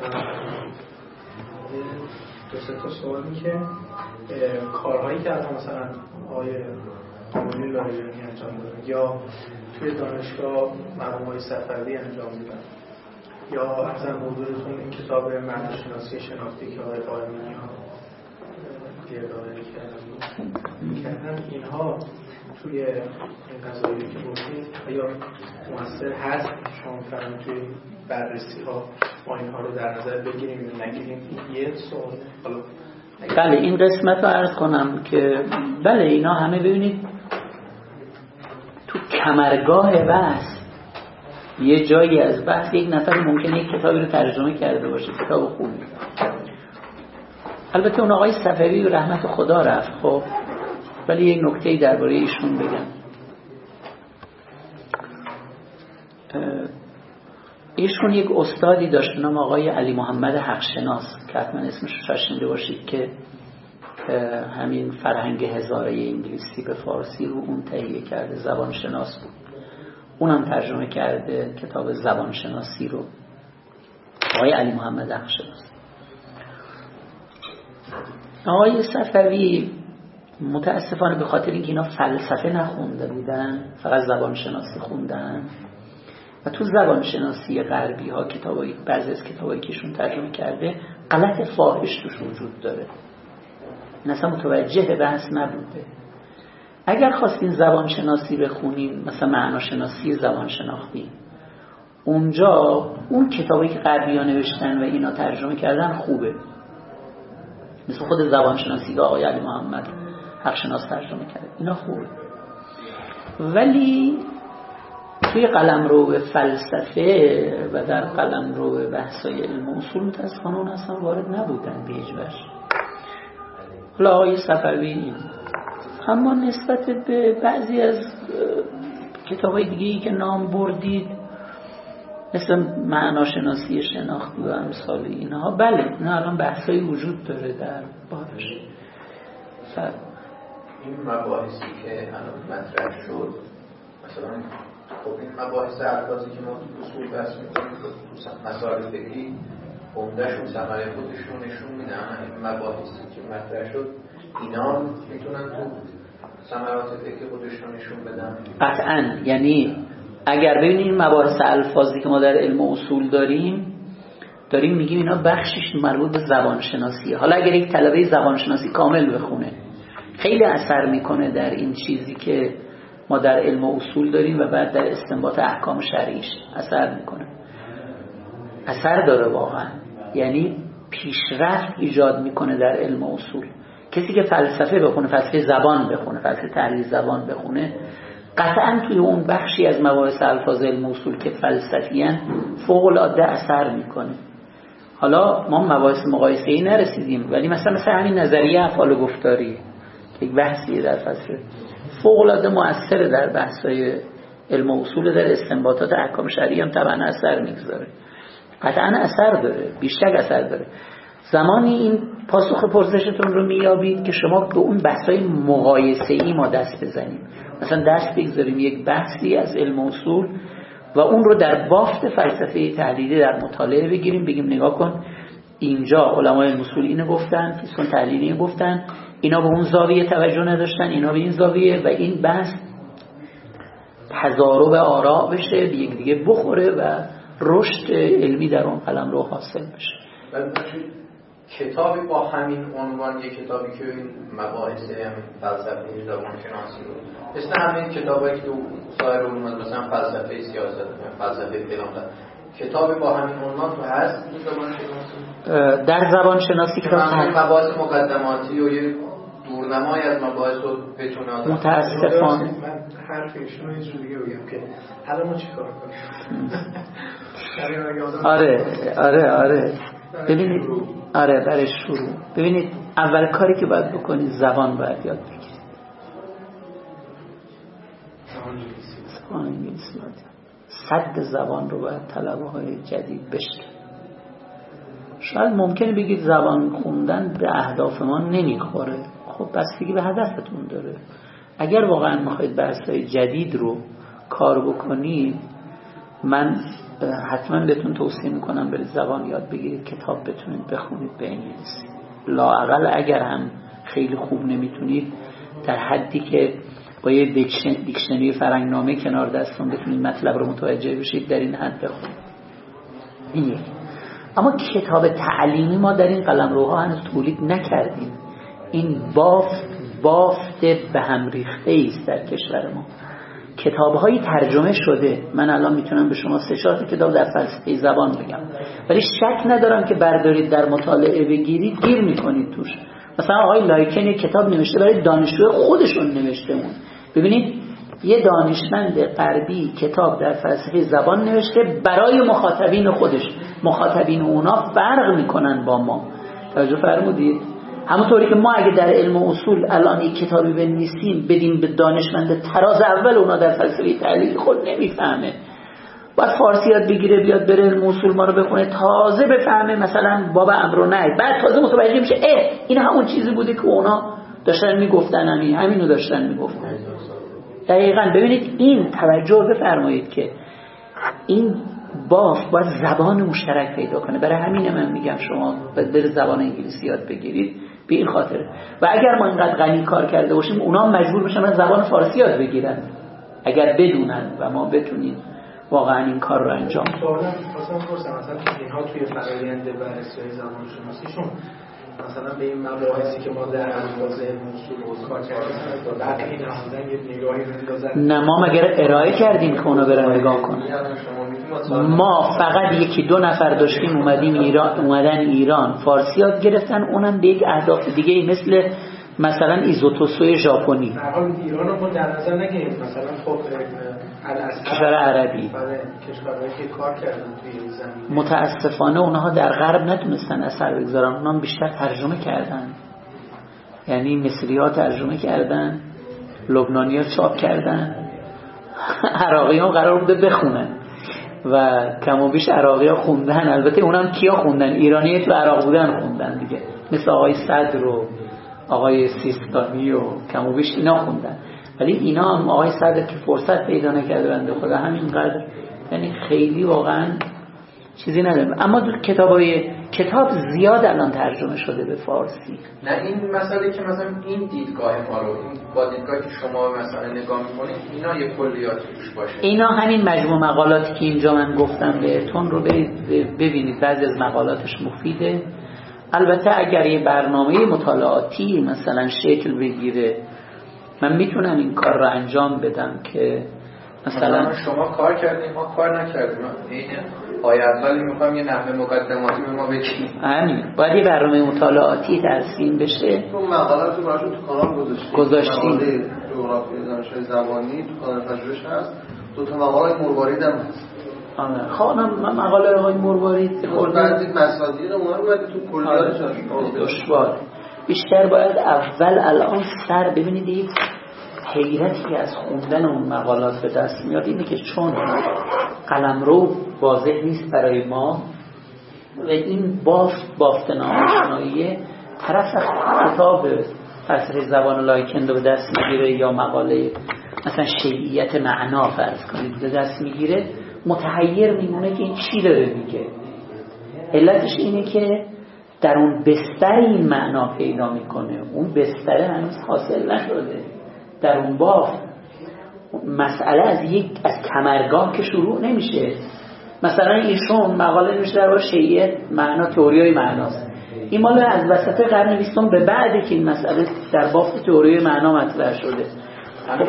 دو سه تا سوالی که کارهایی که مثلا آقای قانونی لاریجانی انجام دادن یا توی دانشگاه مرحوم صفوی انجام دادن یا اصلا حضورتون این کتاب معناشناسی شناختی که آقای قانونی ها ارائه کردن، اینها توی این قضایی که گفتید آیا مؤثر هست؟ شما فرمودید توی بررسی ها ما اینها رو در نظر بگیریم یا نگیریم؟ این یه سوال. بله این قسمت رو عرض کنم که بله اینا همه ببینید تو کمرگاه بحث یه جایی از بحث یک نفر ممکنه یک کتابی رو ترجمه کرده باشه، کتاب خوبی. البته اون آقای صفوی رحمت خدا رفت، خب ولی یک نکته‌ای درباره ایشون بگم. ایشون یک استادی داشت به نام آقای علی محمد حقشناس که حتما اسمش رو شنیده باشید، که همین فرهنگ هزاره انگلیسی به فارسی رو اون تهیه کرده، زبان شناس بود. اونم ترجمه کرده کتاب زبان شناسی رو، آقای علی محمد حقشناس. آقای صفوی متاسفانه به خاطر اینکه اینا فلسفه نخونده بودن، فقط زبان شناسی خوندن و تو زبان شناسی غربی ها کتابایی، بعضی از کتابایی که ایشون ترجمه کرده غلط فاحش توش وجود داره، این اصلا متوجه بحث نبوده. اگر خواستین زبان شناسی بخونین، مثلا معناشناسی زبان شناختی، اونجا اون کتابایی که غربی ها نوشتن و اینا ترجمه کردن خوبه، مثل خود زبان شناسی که آقای علی محمد حقشناس ترجمه کرده، اینا خوبه. ولی توی قلمرو فلسفه و در قلمرو بحث‌های علم و اصول متأسفانه اون اصلا وارد نبودن به هیچ وجه. حالا آقای صفوی اما نسبت به بعضی از کتاب‌های دیگه‌ای که نام بردید مثل معناشناسی شناختی و امثال اینها، بله نه الان بحثایی وجود داره در بارش. این مباحثی که الان مطرح شد، مثلا خب این مباحث الفاظی که ما تو اصول بحث می‌کنیم تو مسائل فکری عمده‌شون ثمره خودشون نشون میدن. این مباحثی که مطرح شد اینا میتونن تو ثمرات فکری خودشون نشون بدن قطعاً. یعنی اگر ببینید این مباحث الفاظی که ما در علم و اصول داریم داریم میگیم اینا بخشش مربوط به زبانشناسیه. حالا اگر یک طلبه زبانشناسی کامل بخونه خیلی اثر میکنه در این چیزی که ما در علم و اصول داریم و بعد در استنباط احکام شرعیش اثر میکنه. اثر داره واقعا، یعنی پیشرفت ایجاد میکنه در علم و اصول. کسی که فلسفه بخونه، فلسفه زبان بخونه، فلسفه تحلیل زبان بخونه، قطعا توی اون بخشی از مباحث الفاظ علم و اصول که فلسفیان فوق العاده اثر میکنه. حالا ما مباحث مقایسه‌ای نرسیدیم، ولی مثلا همین نظریه افعال و گفتاری که یک بحثیه در فلسفه فوق العاده مؤثره در بحث‌های علم و اصول، در استنباطات احکام شرعی هم طبعا اثر میگذاره، قطعا اثر داره، بیشتر اثر داره. زمانی این پاسخ پرسشتون رو میابید که شما به اون بحث‌های مقایسه‌ای ما دست بزنیم، مثلا دست بگذاریم یک بحثی از علم و اصول و اون رو در بافت فلسفه تحلیلی در مطالعه بگیریم، بگیم نگاه کن اینجا علمای علم اصول اینو گفتن، فیلسوفان تحلیلی اینو گفتن، اینا به اون زاویه توجه نداشتن، اینا به این زاویه، و این بحث تضارب آراء بشه، به یک دیگه بخوره و رشد علمی در اون قلمرو حاصل بشه. کتابی با همین عنوان، یک کتابی که این مباحث فلسفه زبانشناسی رو مثل همین کتابایی که تو سایر علوم مثلا فلسفه سیاست، فلسفه فلان، کتابی با همین عنوان تو هست این زبانشناسی؟ در زبانشناسی کتاب هست، مباحث مقدماتی و یه دورنمای از مباحث رو بتونه متاسفانه من حرف ایشون رو اینجوری بگم که حالا ما چیکار کنیم؟ آره ببینید، برای شروع ببینید اول کاری که باید بکنید زبان باید یاد بگیرید، زبان انگلیسی باید. صد زبان رو باید طلبه‌های جدید بشن. شاید ممکنه بگید زبان خوندن به اهداف ما نمیخوره، خب بستگی به هدفتون داره. اگر واقعا میخواید بحث‌های جدید رو کار بکنید، من حتما بهتون توصیه میکنم برید زبان یاد بگیرید، کتاب بتونید بخونید به انگلیسی. لااقل اگر هم خیلی خوب نمیتونید، در حدی که با یه دیکشنری فرنگنامه کنار دستتون بتونید مطلب رو متوجه بشید، در این حد بخونید. این اما کتاب تعلیمی ما در این قلمروها هنوز تولید نکردیم. این بافت به هم ریخته است در کشور ما. کتاب‌های ترجمه شده، من الان میتونم به شما 3-4 کتاب در فلسفه زبان بگم، ولی شک ندارم که بردارید در مطالعه بگیرید گیر میکنید توش. مثلا آقای لایکن یک کتاب نوشته برای دانشجو خودشون نوشته مون. ببینید یه دانشمند غربی کتاب در فلسفه زبان نوشته برای مخاطبین خودش، مخاطبین اونا فرق میکنن با ما. توجه فرمودید؟ همونطوری که ما اگه در علم و اصول الان یک کتابی بنویسیم بدیم به دانشمند تراز اول، اونا در فلسفه تحلیل خود نمیفهمه، باید فارسی یاد بگیره بیاد بره علم و اصول ما رو بخونه تازه بفهمه مثلا باب امر و نهی، بعد تازه متوجه میشه این همون چیزی بوده که اونا داشتن میگفتن، همینو داشتن میگفتن. دقیقاً ببینید این توجه بفرمایید که این باید زبان مشترک پیدا کنه. برای همین من میگم شما باید زبان انگلیسی یاد بگیرید به این خاطر. و اگر ما اینقدر غنی کار کرده باشیم، اونا مجبور بشن زبان فارسی یاد بگیرن اگر بدونن و ما بتونیم واقعا این کار رو انجام بدیم. مثلا اینها توی فرآیند بررسی زبان شناسیشون مثلا به این مباحثی که ما در الفاظ اصول کار کردیم بعد این نهادن یه نگاهی بندازن، نه ما مگر ارائه کردیم که اونا برن نگاه کنن. ما فقط 1-2 نفر داشتیم اومدن ایران فارسی یاد گرفتن، اونم به یک اهداف دیگه مثلا ایزوتوسوی ژاپنی. در حال ایران رو ما در نظر نگیریم، مثلا خب کشور عربی کشورهایی که کار کردن توی زمین متاسفانه اونها در غرب نتونستن اثر بگذارن، اونها بیشتر ترجمه کردن. یعنی مصری‌ها ترجمه کردن، لبنانی‌ها چاپ کردن، عراقی‌ها قرار بوده بخونن و کم و بیش عراقی‌ها خوندن. البته اونم کیا خوندن؟ ایرانی‌ها تو عراق بودن خوندن دیگه، مثل آقای صدر و آقای سیستانی و کم و بیش اینا خوندن. ولی اینا هم آقای صدر که فرصت پیدا نکرده بنده خدا همینقدر، یعنی خیلی واقعا چیزی ندارم. اما کتاب زیاد الان ترجمه شده به فارسی. نه این مسئله که مثلا این دیدگاه ما رو با دیدگاهی که شما مثلا نگاه می‌کنید اینا یه کلیاتی توش باشه. اینا همین مجموع مقالاتی که اینجا من گفتم بهتون رو ببینید. بعضی از مقالاتش مفیده. البته اگر یه برنامه مطالعاتی مثلا شکل بگیره من میتونم این کار رو انجام بدم که مثلا شما کار کردیم ما کار نکردیم. آیه اولی میخوام یه نحوه مقدماتی به ما بگید. همین باید یه برنامه مطالعاتی ترسیم بشه. تو مقالات رو براشون تو کانال گذاشتیم. مقاله جغرافی دانشگاه زبانی تو کانال پژوهش هست. دو تا مقاله مروارید هم هست. خانم مقاله آقای مروارید بعضی مصادیق اونا رو باید تو کلیاتش دشوار. بیشتر باید اول الان سر ببینید. یک حیرتی که از خوندن اون مقالات به دست میاد اینه که چون قلمرو واضح نیست برای ما و این بافت ناآشنایی طرف کتاب فلسفه زبان لایکن رو به دست میگیره یا مقاله مثلا شیعیت معنا فرض کنید به دست میگیره، متحیر میمونه که این چی داره میگه. علتش اینه که در اون بستر این معنا پیدا میکنه. اون بستره هنوز حاصل نشده. در اون بافت مسئله از کمرگاه که شروع نمیشه. مثلا ایشون مقاله نوشته در شیعیت معنا، تئوریای معناست. این مال از وسط قرن 20 به بعده که این مسئله در بافت تئوریای معنا مطرح شده. خب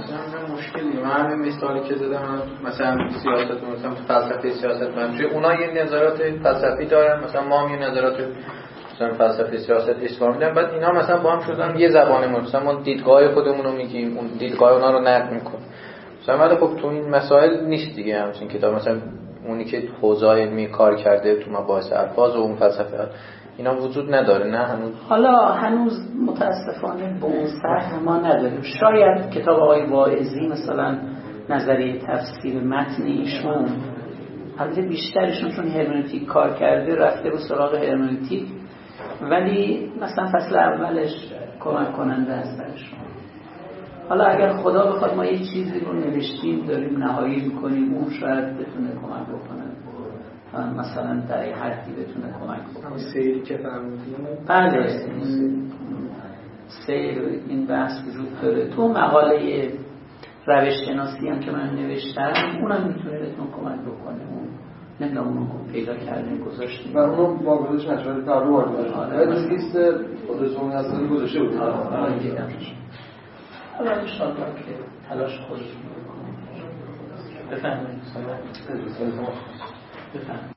مشکلی من همین مثالی که زدم مثلا سیاست مثلا فلسفه سیاست منچه اونا یه نظرات فلسفی دارن، مثلا ما هم یه نظرات مثلا فلسفه سیاست اسلامی دارن، بعد اینا مثلا با هم شدن یه زبان ما، مثلا ما دیدگاه خودمون رو میگیم اون دیدگاه اونا رو نقد میکنه. مثلا ولی خب تو این مسائل نیست دیگه. همچین کتاب مثلا اونی که حوزه علمی کار کرده تو مباحث الفاظ و اون فلسفه اینا وجود نداره. نه هنوز حالا هنوز متاسفانه به اون سطح ما نداریم. شاید کتاب آقای واعظی مثلا نظریه تفسیر متن ایشون، البته بیشترشون چون هرمنوتیک کار کرده رفته رو سراغ هرمنوتیک، ولی مثلا فصل اولش کمک کننده است برشون. حالا اگر خدا بخواد ما یه چیزی رو نوشتیم داریم نهایی میکنیم اون شاید بتونه کمک بکنه، مثلا در این حدی بتونه کمک بکنه. سیری که فرمودیم بله سیر این بحث وجود داره. تو مقاله روش شناسی هم که من نوشتم اونم میتونه بهتون کمک بکنه. اون نمیدونم اونو پیدا کردیم گذاشتیم و اونو با گذاشت مشاهده پرو وارد گذاشتیم باید از لیست خودتون هستانی گذاشته بودیم. دیدم حالا انشاءالله که تلاش خودتون بکنیم. بفرمایید.